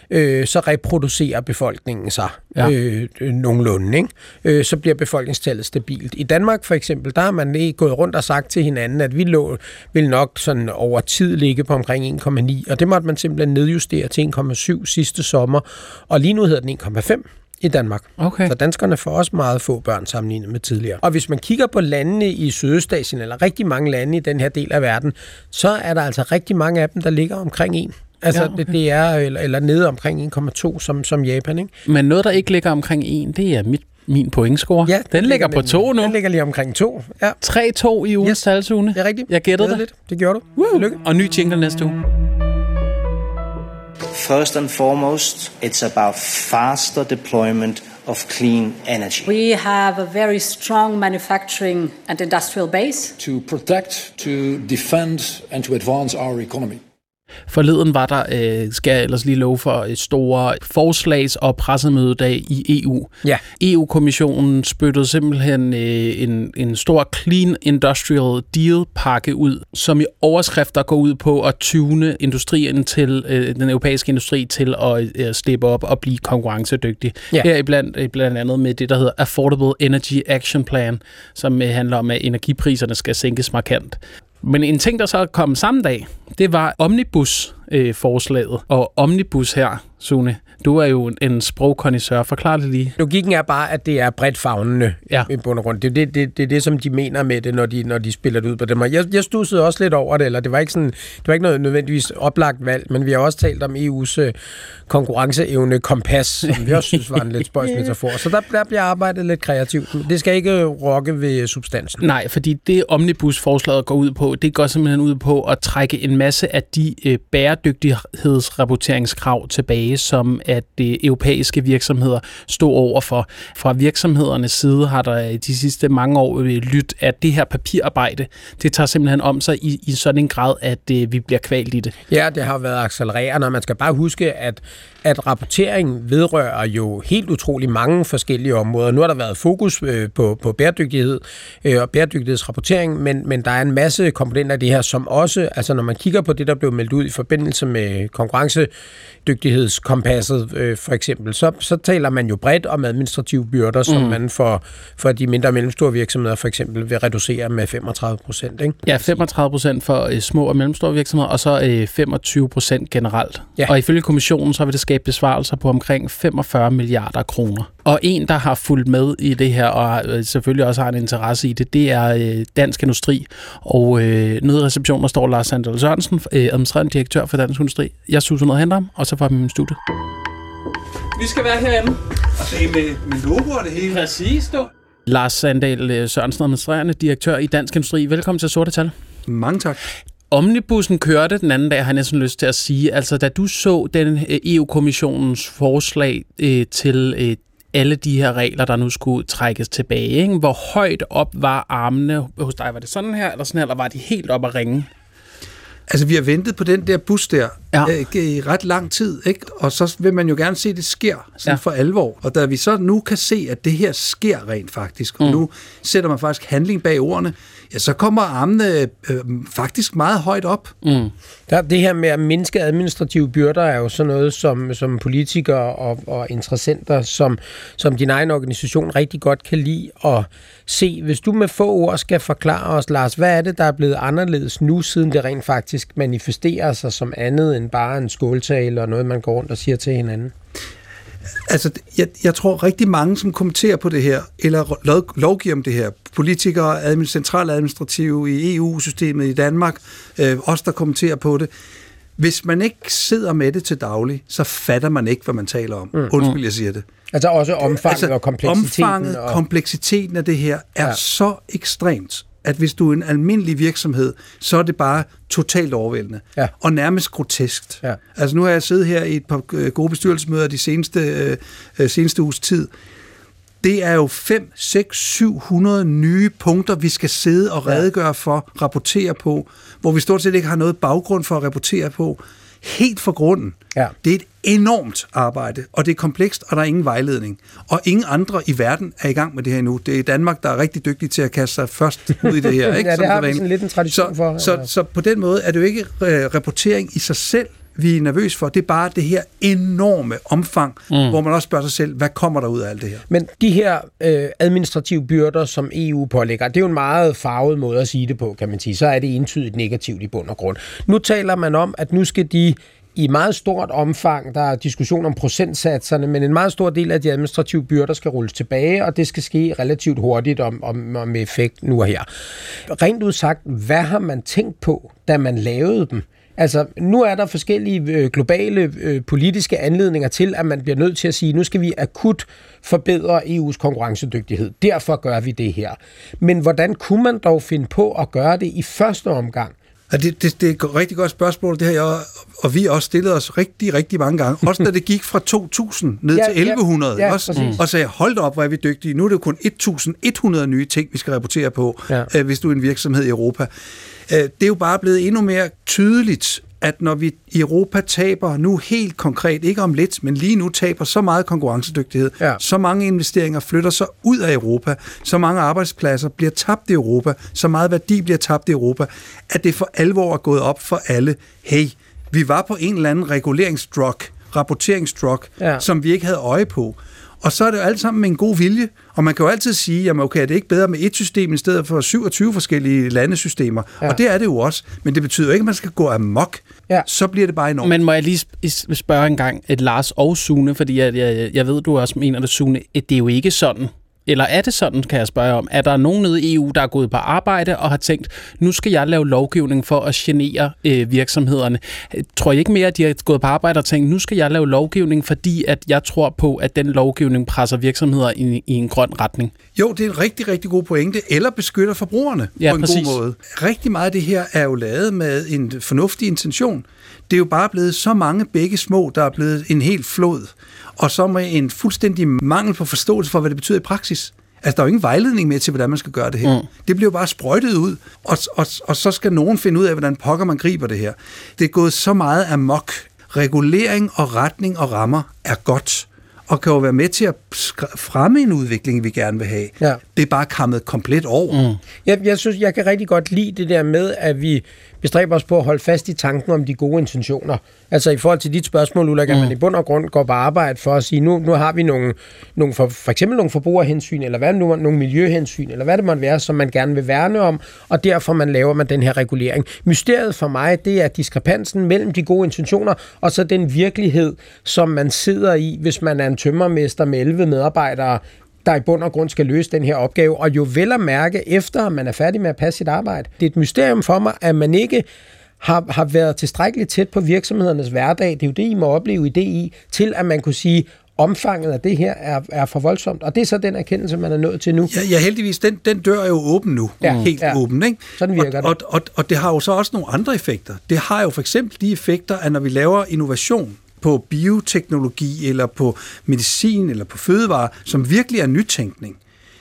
Så reproducerer befolkningen sig nogenlunde. Ikke? Så bliver befolkningstallet stabilt. I Danmark for eksempel, der har man ikke gået rundt og sagt til hinanden, at vi vil nok sådan over tid ligge på omkring 1,9. Og det måtte man simpelthen nedjustere til 1,7 sidste sommer. Og lige nu hedder den 1,5. I Danmark. Okay. Så danskerne får også meget få børn sammenlignet med tidligere. Og hvis man kigger på landene i Sydøstasien, eller rigtig mange lande i den her del af verden, så er der altså rigtig mange af dem, der ligger omkring 1. Altså det er eller nede omkring 1,2 som Japan, ikke? Men noget, der ikke ligger omkring 1, det er min pointscore. Ja, den ligger på 2 nu. Den ligger lige omkring 2. Ja. 3-2 i ugens talsugende. Det er rigtigt. Jeg gættede det. Lidt. Det gjorde du. Lykke. Og ny jingle næste uge. First and foremost, it's about faster deployment of clean energy. We have a very strong manufacturing and industrial base. To protect, to defend and to advance our economy. Forleden var der, skal jeg ellers lige love for, et store forslags- og pressemødedag i EU. Ja. EU-kommissionen spyttede simpelthen en stor Clean Industrial Deal-pakke ud, som i overskrifter går ud på at tune industrien til, den europæiske industri til at slippe op og blive konkurrencedygtig. Ja. Her blandt andet med det, der hedder Affordable Energy Action Plan, som handler om, at energipriserne skal sænkes markant. Men en ting, der så kom samme dag, det var Omnibus-forslaget. Og Omnibus her, Sune, du er jo en sprogkondisseur. Forklar det lige. Logikken er bare, at det er bredt favnende i bund og grund. Det er det, som de mener med det, når de spiller det ud på dem. Jeg stussede også lidt over det, eller det var ikke noget nødvendigvis oplagt valg, men vi har også talt om EU's konkurrenceevne kompas, som vi også synes var en lidt spøjs metafor. Så der bliver arbejdet lidt kreativt. Det skal ikke rokke ved substansen. Nej, fordi det Omnibus-forslaget går ud på, det går simpelthen ud på at trække en masse af de bæredygtighedsrapporteringskrav tilbage, som at europæiske virksomheder stod overfor. Fra virksomhedernes side har der de sidste mange år lyttet, at det her papirarbejde, det tager simpelthen om sig i sådan en grad, at vi bliver kvalt i det. Ja, det har været accelererende, og man skal bare huske, at rapportering vedrører jo helt utrolig mange forskellige områder. Nu har der været fokus på bæredygtighed og bæredygtighedsrapportering, men der er en masse komponenter af det her, som også, altså når man kigger på det, der blev meldt ud i forbindelse forbindelse med konkurrencedygtighedskompasset for eksempel, så taler man jo bredt om administrative byrder, som man for de mindre og mellemstore virksomheder for eksempel vil reducere med 35%. Ikke? Ja, 35% for små og mellemstore virksomheder, og så 25% generelt. Ja. Og ifølge kommissionen, så vil det skabe besvarelser på omkring 45 milliarder kroner. Og en, der har fulgt med i det her, og selvfølgelig også har en interesse i det, det er Dansk Industri. Og nede i receptionen står Lars Sandal Sørensen, administrerende direktør for Dansk Industri. Jeg suser noget hen ham, og så får vi min studie. Vi skal være herinde. Og det med logo og det hele. Præcis, du. Lars Sandal Sørensen, administrerende direktør i Dansk Industri. Velkommen til Sorte Tal. Mange tak. Omnibussen kørte den anden dag, har jeg næsten lyst til at sige. Altså, da du så den EU-kommissionens forslag til alle de her regler, der nu skulle trækkes tilbage, ikke? Hvor højt op var armene hos dig? Var det sådan her, eller sådan her, eller var de helt op at ringe? Altså, vi har ventet på den der bus der i ret lang tid, ikke? Og så vil man jo gerne se, at det sker sådan for alvor. Og da vi så nu kan se, at det her sker rent faktisk, og nu sætter man faktisk handling bag ordene, ja, så kommer armene faktisk meget højt op. Det her med at mindske administrative byrder er jo sådan noget, som politikere og interessenter, som din egen organisation rigtig godt kan lide at se. Hvis du med få ord skal forklare os, Lars, hvad er det, der er blevet anderledes nu, siden det rent faktisk manifesterer sig som andet end bare en skåltale og noget, man går rundt og siger til hinanden? Altså, jeg tror rigtig mange, som kommenterer på det her, eller lovgiver om det her, politikere, centrale administrative i EU-systemet i Danmark, os der kommenterer på det, hvis man ikke sidder med det til daglig, så fatter man ikke, hvad man taler om. Undskyld, jeg siger det. Altså også omfanget og kompleksiteten. Omfanget og kompleksiteten af det her er så ekstremt, at hvis du er en almindelig virksomhed, så er det bare totalt overvældende. Ja. Og nærmest groteskt. Ja. Altså nu har jeg siddet her i et par gode bestyrelsesmøder de seneste uges tid. Det er jo 5, 6, 700 nye punkter, vi skal sidde og redegøre for, rapportere på, hvor vi stort set ikke har noget baggrund for at rapportere på. Helt for grunden. Ja. Det er et enormt arbejde, og det er komplekst, og der er ingen vejledning. Og ingen andre i verden er i gang med det her endnu. Det er Danmark, der er rigtig dygtig til at kaste sig først ud i det her. Ikke? Ja, det har vi sådan lidt en tradition for. Så på den måde er det jo ikke rapportering i sig selv, vi er nervøs for. Det er bare det her enorme omfang, hvor man også spørger sig selv, hvad kommer der ud af alt det her? Men de her administrative byrder, som EU pålægger, det er jo en meget farvet måde at sige det på, kan man sige. Så er det entydigt negativt i bund og grund. Nu taler man om, at nu skal de i meget stort omfang, der er diskussion om procentsatserne, men en meget stor del af de administrative byrder skal rulles tilbage, og det skal ske relativt hurtigt om med effekt nu og her. Rent udsagt, hvad har man tænkt på, da man lavede dem? Altså, nu er der forskellige globale politiske anledninger til, at man bliver nødt til at sige, nu skal vi akut forbedre EU's konkurrencedygtighed. Derfor gør vi det her. Men hvordan kunne man dog finde på at gøre det i første omgang? Ja, det er et rigtig godt spørgsmål, det her, og vi også stillede os rigtig, rigtig mange gange. Også da det gik fra 2.000 ned til 1.100, og sagde, hold da op, hvor er vi dygtige. Nu er det jo kun 1.100 nye ting, vi skal rapportere på, hvis du er en virksomhed i Europa. Det er jo bare blevet endnu mere tydeligt, at når vi i Europa taber nu helt konkret, ikke om lidt, men lige nu taber så meget konkurrencedygtighed, så mange investeringer flytter sig ud af Europa, så mange arbejdspladser bliver tabt i Europa, så meget værdi bliver tabt i Europa, at det for alvor er gået op for alle. Hey, vi var på en eller anden rapporteringsdrug, som vi ikke havde øje på. Og så er det jo alt sammen med en god vilje, og man kan jo altid sige, jamen okay, er det ikke bedre med et system i stedet for 27 forskellige landesystemer? Og det er det jo også, men det betyder ikke, at man skal gå amok. Så bliver det bare enormt. Men må jeg lige spørge en gang, Lars og Sune, fordi jeg ved, du også mener det, Sune, det er jo ikke sådan. Eller er det sådan, kan jeg spørge om? Er der nogen nede i EU, der er gået på arbejde og har tænkt, nu skal jeg lave lovgivning for at genere virksomhederne? Tror I ikke mere, at de har gået på arbejde og tænkt, nu skal jeg lave lovgivning, fordi at jeg tror på, at den lovgivning presser virksomheder i en grøn retning? Jo, det er en rigtig, rigtig god pointe. Eller beskytter forbrugerne på en god måde. Rigtig meget af det her er jo lavet med en fornuftig intention. Det er jo bare blevet så mange bække små, der er blevet en hel flod. Og så med en fuldstændig mangel på forståelse for, hvad det betyder i praksis. Altså, der er jo ingen vejledning med til, hvordan man skal gøre det her. Det bliver jo bare sprøjtet ud, og så skal nogen finde ud af, hvordan pokker man griber det her. Det er gået så meget amok. Regulering og retning og rammer er godt, og kan jo være med til at fremme en udvikling, vi gerne vil have. Ja. Det er bare kammet komplet over. Jeg synes, jeg kan rigtig godt lide det der med, at vi bestræber os på at holde fast i tanken om de gode intentioner. Altså i forhold til dit spørgsmål, Ulla, kan man i bund og grund gå på arbejde for at sige, nu har vi for eksempel nogle forbrugerhensyn, eller hvad nu, nogle miljøhensyn, eller hvad det måtte være, som man gerne vil værne om, og derfor laver man den her regulering. Mysteriet for mig, det er diskrepansen mellem de gode intentioner, og så den virkelighed, som man sidder i, hvis man er en tømrermester med 11 medarbejdere, der i bund og grund skal løse den her opgave, og jo vel at mærke, efter man er færdig med at passe sit arbejde. Det er et mysterium for mig, at man ikke har været tilstrækkeligt tæt på virksomhedernes hverdag, det er jo det, I må opleve i DI, til at man kunne sige, omfanget af det her er for voldsomt. Og det er så den erkendelse, man er nået til nu. Ja, heldigvis. Den dør er jo åben nu. Helt åben, ikke? Sådan virker det. Og det har jo så også nogle andre effekter. Det har jo for eksempel de effekter, at når vi laver innovation på bioteknologi, eller på medicin, eller på fødevarer, som virkelig er nytænkning,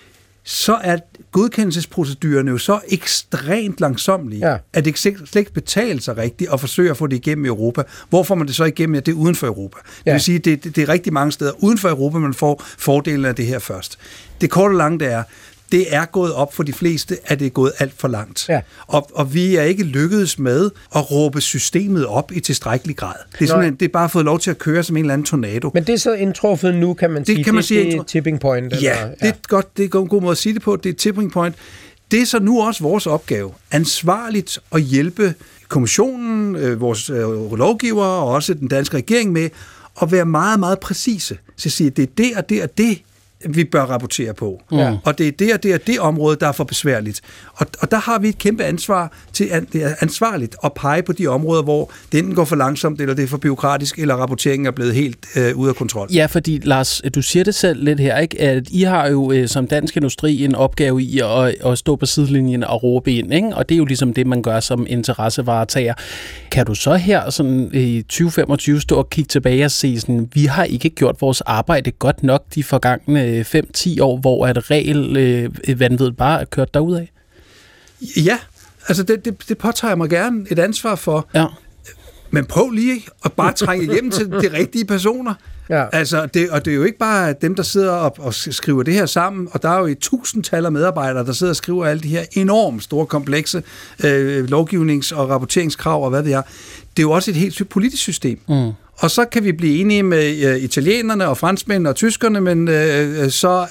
så er godkendelsesprocedurerne jo så ekstremt langsommelige, at det slet ikke betaler sig rigtigt at forsøge at få det igennem i Europa. Hvor får man det så igennem? Ja, det er uden for Europa. Det vil sige, det er rigtig mange steder uden for Europa, man får fordelen af det her først. Det korte og lange, det er gået op for de fleste, at det er gået alt for langt. Ja. Og vi er ikke lykkedes med at råbe systemet op i tilstrækkelig grad. Det er simpelthen, det er bare fået lov til at køre som en eller anden tornado. Men det er så indtruffet nu, kan man sige. Det er tipping point. Ja, det er godt. Det er en god måde at sige det på. Det er tipping point. Det er så nu også vores opgave, ansvarligt at hjælpe kommissionen, vores lovgivere og også den danske regering med at være meget, meget præcise. Så at sige, det er det og det og det, vi bør rapportere på. Ja. Og det er det og det og det område, der er for besværligt. Og der har vi et kæmpe ansvar til ansvarligt at pege på de områder, hvor det enten går for langsomt, eller det er for bureaukratisk, eller rapporteringen er blevet helt ude af kontrol. Ja, fordi Lars, du siger det selv lidt her, ikke? At I har jo som Dansk Industri en opgave i at stå på sidelinjen og råbe ind, ikke? Og det er jo ligesom det, man gør som interessevaretager. Kan du så her sådan i 2025 stå og kigge tilbage og se sådan, vi har ikke gjort vores arbejde godt nok de forgangne 5-10 år, hvor at vanvittigt bare er kørt derudad? Ja, altså det påtager mig gerne et ansvar for. Ja. Men prøv lige at bare trænge igennem til de rigtige personer. Ja. Altså, det er jo ikke bare dem, der sidder og skriver det her sammen, og der er jo et tusindtal af medarbejdere, der sidder og skriver alle de her enormt store, komplekse lovgivnings- og rapporteringskrav, og hvad det er. Det er jo også et helt politisk system. Mm. Og så kan vi blive enige med italienerne og franskmændene og tyskerne, men så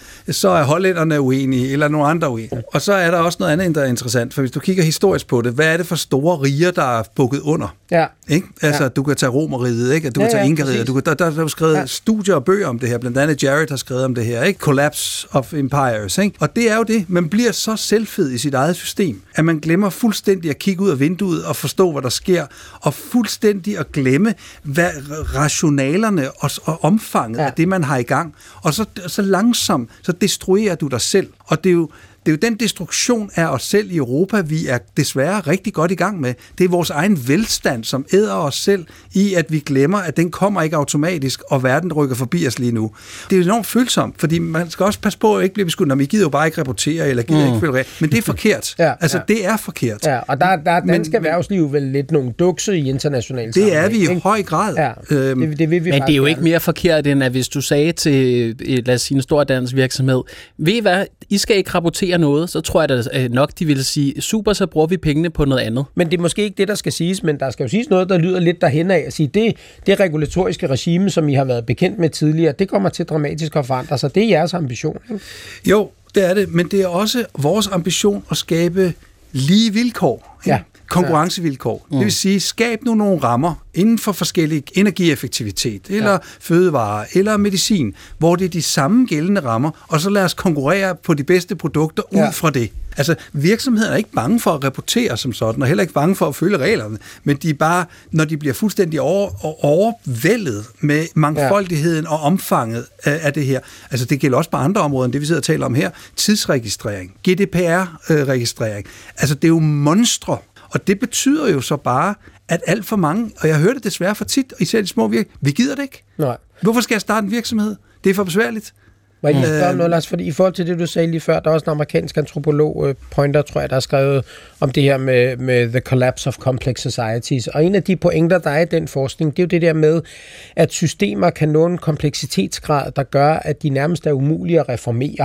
er hollænderne uenige, eller nogle andre uenige. Og så er der også noget andet, der er interessant, for hvis du kigger historisk på det, hvad er det for store riger, der er bukket under? Ja. Ikke? Altså, du kan tage Romerriget, ikke? Du kan tage Inkariget. Der er skrevet studier og bøger om det her, blandt andet Jared har skrevet om det her, ikke? Collapse of Empires, ikke? Og det er jo det, man bliver så selvfed i sit eget system, at man glemmer fuldstændig at kigge ud af vinduet og forstå, hvad der sker, og fuldstændig at glemme, hvad rationalerne og omfanget af det, man har i gang. Og så langsomt, så destruerer du dig selv. Og det er jo den destruktion af os selv i Europa, vi er desværre rigtig godt i gang med. Det er vores egen velstand, som æder os selv i, at vi glemmer, at den kommer ikke automatisk, og verden rykker forbi os lige nu. Det er enormt følsomt, fordi man skal også passe på at ikke blive beskudt, når vi gider jo bare ikke rapportere, eller gider ikke følge. Men det er forkert. Det er forkert. Ja, og der er dansk erhvervsliv vel lidt nogle dukse i internationalt sammenhæng. Det er vi i høj grad. Ja, det vil vi. Men det er jo ikke mere forkert, end at hvis du sagde til, lad os sige, en stor dansk virksomhed, ved I hvad, I skal ikke rapportere noget, så tror jeg da nok, de vil sige, super, så bruger vi pengene på noget andet. Men det er måske ikke det, der skal siges, men der skal jo siges noget, der lyder lidt derhen af at sige, det regulatoriske regime, som I har været bekendt med tidligere, det kommer til dramatisk at forandre sig. Det er jeres ambition, ikke? Jo, det er det, men det er også vores ambition at skabe lige vilkår. Ja. Konkurrencevilkår. Det vil sige, skab nu nogle rammer inden for forskellige energieffektivitet, eller fødevarer, eller medicin, hvor det er de samme gældende rammer, og så lad os konkurrere på de bedste produkter ud fra det. Altså, virksomheder er ikke bange for at rapportere som sådan, og heller ikke bange for at følge reglerne, men de er bare, når de bliver fuldstændig overvældet med mangfoldigheden og omfanget af det her. Altså, det gælder også på andre områder, end det vi sidder og taler om her. Tidsregistrering, GDPR-registrering. Altså, det er jo monstre. Og det betyder jo så bare, at alt for mange, og jeg hører det desværre for tit, især de små virksomheder, vi gider det ikke. Nej. Hvorfor skal jeg starte en virksomhed? Det er for besværligt. Må jeg lige spørge noget, Lars? Fordi i forhold til det, du sagde lige før, der er også en amerikansk antropolog, Pointer, tror jeg, der har skrevet om det her med the collapse of complex societies. Og en af de pointer, der er i den forskning, det er jo det der med, at systemer kan nå en kompleksitetsgrad, der gør, at de nærmest er umulige at reformere.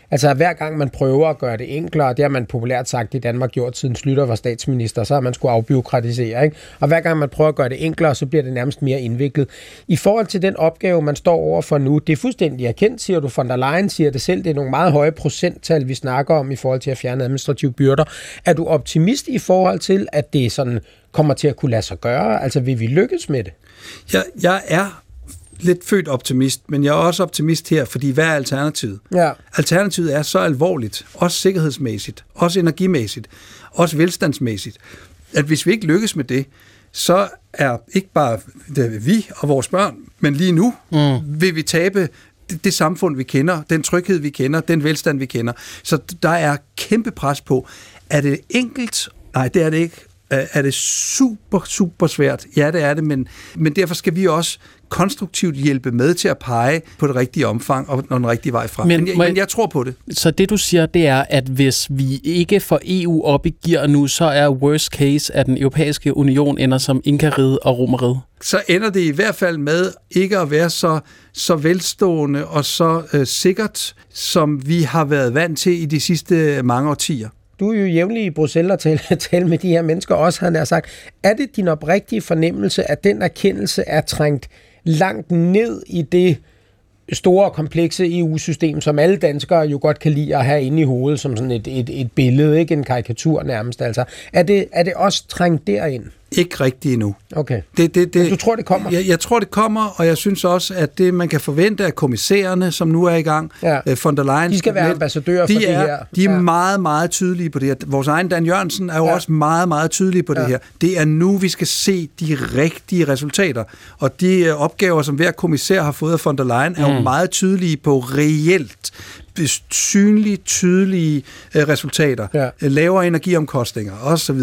Altså hver gang man prøver at gøre det enklere, det har man populært sagt i Danmark gjort siden Schlüter var statsminister, så har man skulle afbureaukratisere, ikke? Og hver gang man prøver at gøre det enklere, så bliver det nærmest mere indviklet. I forhold til den opgave, man står over for nu, det er fuldstændig erkendt, siger du. Von der Leyen siger det selv, det er nogle meget høje procenttal, vi snakker om i forhold til at fjerne administrative byrder. Er du optimist i forhold til, at det sådan kommer til at kunne lade sig gøre? Altså vil vi lykkes med det? Jeg er lidt født optimist, men jeg er også optimist her, fordi hvad er alternativet? Ja. Alternativet er så alvorligt, også sikkerhedsmæssigt, også energimæssigt, også velstandsmæssigt, at hvis vi ikke lykkes med det, så er ikke bare vi og vores børn, men lige nu vil vi tabe det samfund, vi kender, den tryghed, vi kender, den velstand, vi kender. Så der er kæmpe pres på. Er det enkelt? Nej, det er det ikke. Er det super, super svært? Ja, det er det, men derfor skal vi også konstruktivt hjælpe med til at pege på det rigtige omfang og den rigtige vej frem. Men jeg tror på det. Så det, du siger, det er, at hvis vi ikke får EU op i gear nu, så er worst case, at den europæiske union ender som Inkariget og Romeriget? Så ender det i hvert fald med ikke at være så velstående og så sikkert, som vi har været vant til i de sidste mange årtier. Du er jo jævnlig i Bruxelles og tale med de her mennesker også, han har sagt. Er det din oprigtige fornemmelse, at den erkendelse er trængt langt ned i det store og komplekse EU-system, som alle danskere jo godt kan lide at have inde i hovedet, som sådan et billede, ikke en karikatur nærmest. Altså, er det også trængt derind? Ikke rigtigt endnu. Okay. Du tror, det kommer? Jeg tror, det kommer, og jeg synes også, at det, man kan forvente af kommissærerne, som nu er i gang, von der Leyen... De skal være ambassadører for det her. De er meget, meget tydelige på det her. Vores egen Dan Jørgensen er jo også meget, meget tydelig på det her. Det er nu, vi skal se de rigtige resultater. Og de opgaver, som hver kommissær har fået af von der Leyen, er jo meget tydelige på reelt synlige, tydelige resultater, lavere energiomkostninger osv.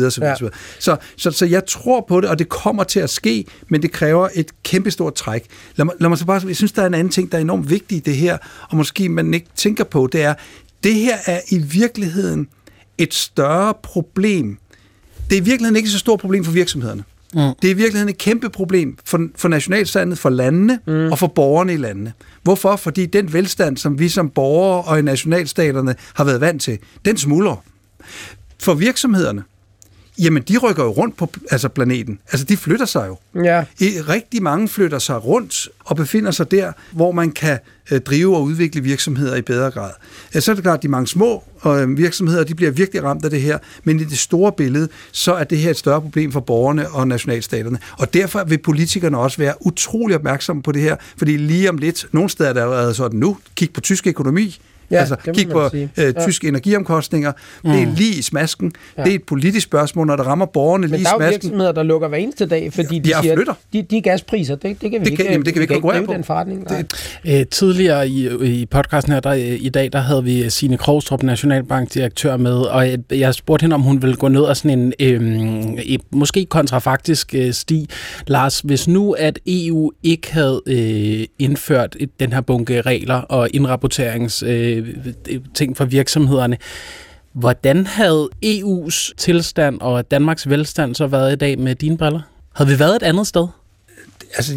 Så jeg tror på det, og det kommer til at ske, men det kræver et kæmpestort træk. Lad mig så bare, jeg synes, der er en anden ting, der er enormt vigtig i det her, og måske man ikke tænker på, det her er i virkeligheden et større problem. Det er i virkeligheden ikke et så stort problem for virksomhederne. Det er i virkeligheden et kæmpe problem for nationalstaten, for landene og for borgerne i landene. Hvorfor? Fordi den velstand, som vi som borgere og i nationalstaterne har været vant til, den smuldrer. For virksomhederne, jamen de rykker jo rundt på planeten. Altså de flytter sig jo. Ja. Rigtig mange flytter sig rundt og befinder sig der, hvor man kan drive og udvikle virksomheder i bedre grad. Så er det klart, at de mange små virksomheder, de bliver virkelig ramt af det her, men i det store billede, så er det her et større problem for borgerne og nationalstaterne. Og derfor vil politikerne også være utrolig opmærksomme på det her, fordi lige om lidt, nogle steder der er sådan nu, kig på tysk økonomi, kig på tysk energiomkostninger. Det er lige i smasken. Det er et politisk spørgsmål, når det rammer borgerne lige i smasken. Men der er jo virksomheder, der lukker hver eneste dag, fordi de siger, de gaspriser, det kan vi ikke konkurrere på. Den forretning. Tidligere i podcasten her i dag, der havde vi Signe Krogstrup, Nationalbankdirektør med, og jeg spurgte hende, om hun ville gå ned ad sådan en måske kontrafaktisk sti. Lars, hvis nu at EU ikke havde indført den her bunke regler og indrapporterings ting for virksomhederne. Hvordan havde EU's tilstand og Danmarks velstand så været i dag med dine briller? Havde vi været et andet sted? Altså,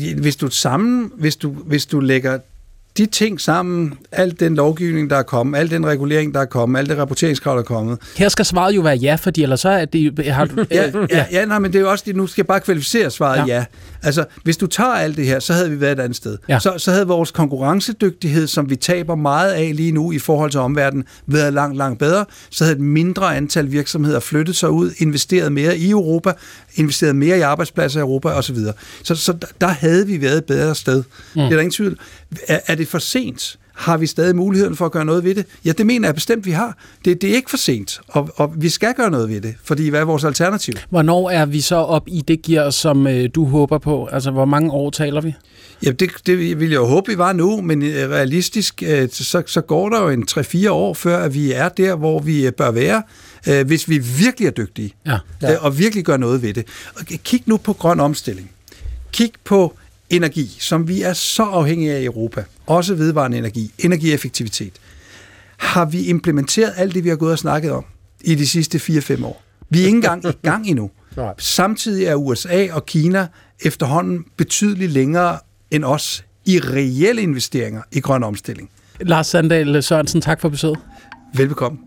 hvis du lægger de ting sammen, al den lovgivning, der er kommet, al den regulering, der er kommet, al det rapporteringskrav, der er kommet. Her skal svaret jo være ja, fordi ellers så er det... nej, men det er jo også det, nu skal jeg bare kvalificere svaret ja. Altså, hvis du tager alt det her, så havde vi været et andet sted. Ja. Så havde vores konkurrencedygtighed, som vi taber meget af lige nu i forhold til omverdenen, været langt, langt bedre. Så havde et mindre antal virksomheder flyttet sig ud, investeret mere i Europa, investeret mere i arbejdspladser i Europa osv. Så der havde vi været et bedre sted. Det er der ingen tvivl. Er det for sent? Har vi stadig muligheden for at gøre noget ved det? Ja, det mener jeg bestemt, vi har. Det er ikke for sent, og vi skal gøre noget ved det, fordi hvad er vores alternativ? Hvornår er vi så op i det gear, som du håber på? Altså, hvor mange år taler vi? Ja, det vil jeg jo håbe, vi var nu, men realistisk, så går der jo en 3-4 år, før at vi er der, hvor vi bør være, hvis vi virkelig er dygtige, og virkelig gør noget ved det. Kig nu på grøn omstilling. Kig på energi, som vi er så afhængige af i Europa. Også vedvarende energi, energieffektivitet. Har vi implementeret alt det, vi har gået og snakket om i de sidste 4-5 år? Vi er ikke engang i gang endnu. Samtidig er USA og Kina efterhånden betydeligt længere end os i reelle investeringer i grøn omstilling. Lars Sandahl Sørensen, tak for besøget. Velbekomme.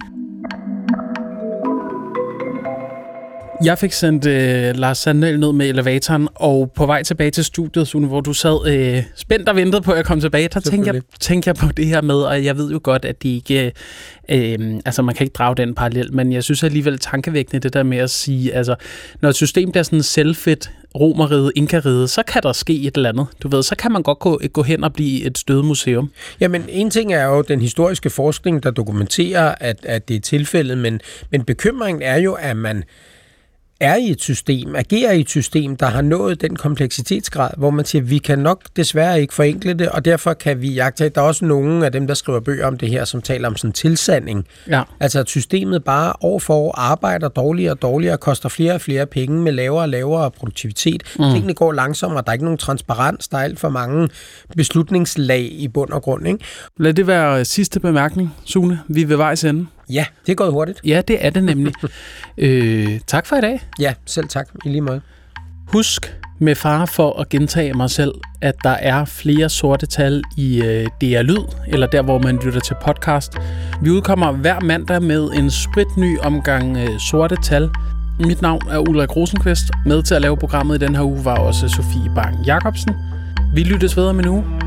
Jeg fik sendt Lars Sandahl ned med elevatoren, og på vej tilbage til studiet, Sune, hvor du sad spændt og ventede på, at jeg kom tilbage, der tænkte jeg på det her med, og jeg ved jo godt, at de ikke... altså, man kan ikke drage den parallel, men jeg synes alligevel tankevækkende det der med at sige, altså, når et system bliver sådan selvfedt, Romerriget, Inka-riget, så kan der ske et eller andet. Du ved, så kan man godt gå hen og blive et stødet museum. Jamen, en ting er jo den historiske forskning, der dokumenterer, at det er tilfældet, men bekymringen er jo, at man er i et system, agerer i et system, der har nået den kompleksitetsgrad, hvor man siger, vi kan nok desværre ikke forenkle det, og derfor kan vi jagte. Der er også nogle af dem, der skriver bøger om det her, som taler om sådan tilsanding. Ja. Altså, at systemet bare år for år arbejder dårligere og dårligere, koster flere og flere penge med lavere og lavere produktivitet. Tingene går langsommere, der er ikke nogen transparens, der er alt for mange beslutningslag i bund og grund, ikke? Lad det være sidste bemærkning, Sune. Vi er ved vejs ende. Ja, det er gået hurtigt. Ja, det er det nemlig. Tak for i dag. Ja, selv tak. I lige måde. Husk med fare for at gentage mig selv, at der er flere sorte tal i DR Lyd, eller der, hvor man lytter til podcast. Vi udkommer hver mandag med en spritny omgang sorte tal. Mit navn er Ulrik Rosenqvist. Med til at lave programmet i den her uge var også Sofie Bang Jacobsen. Vi lyttes ved om en uge.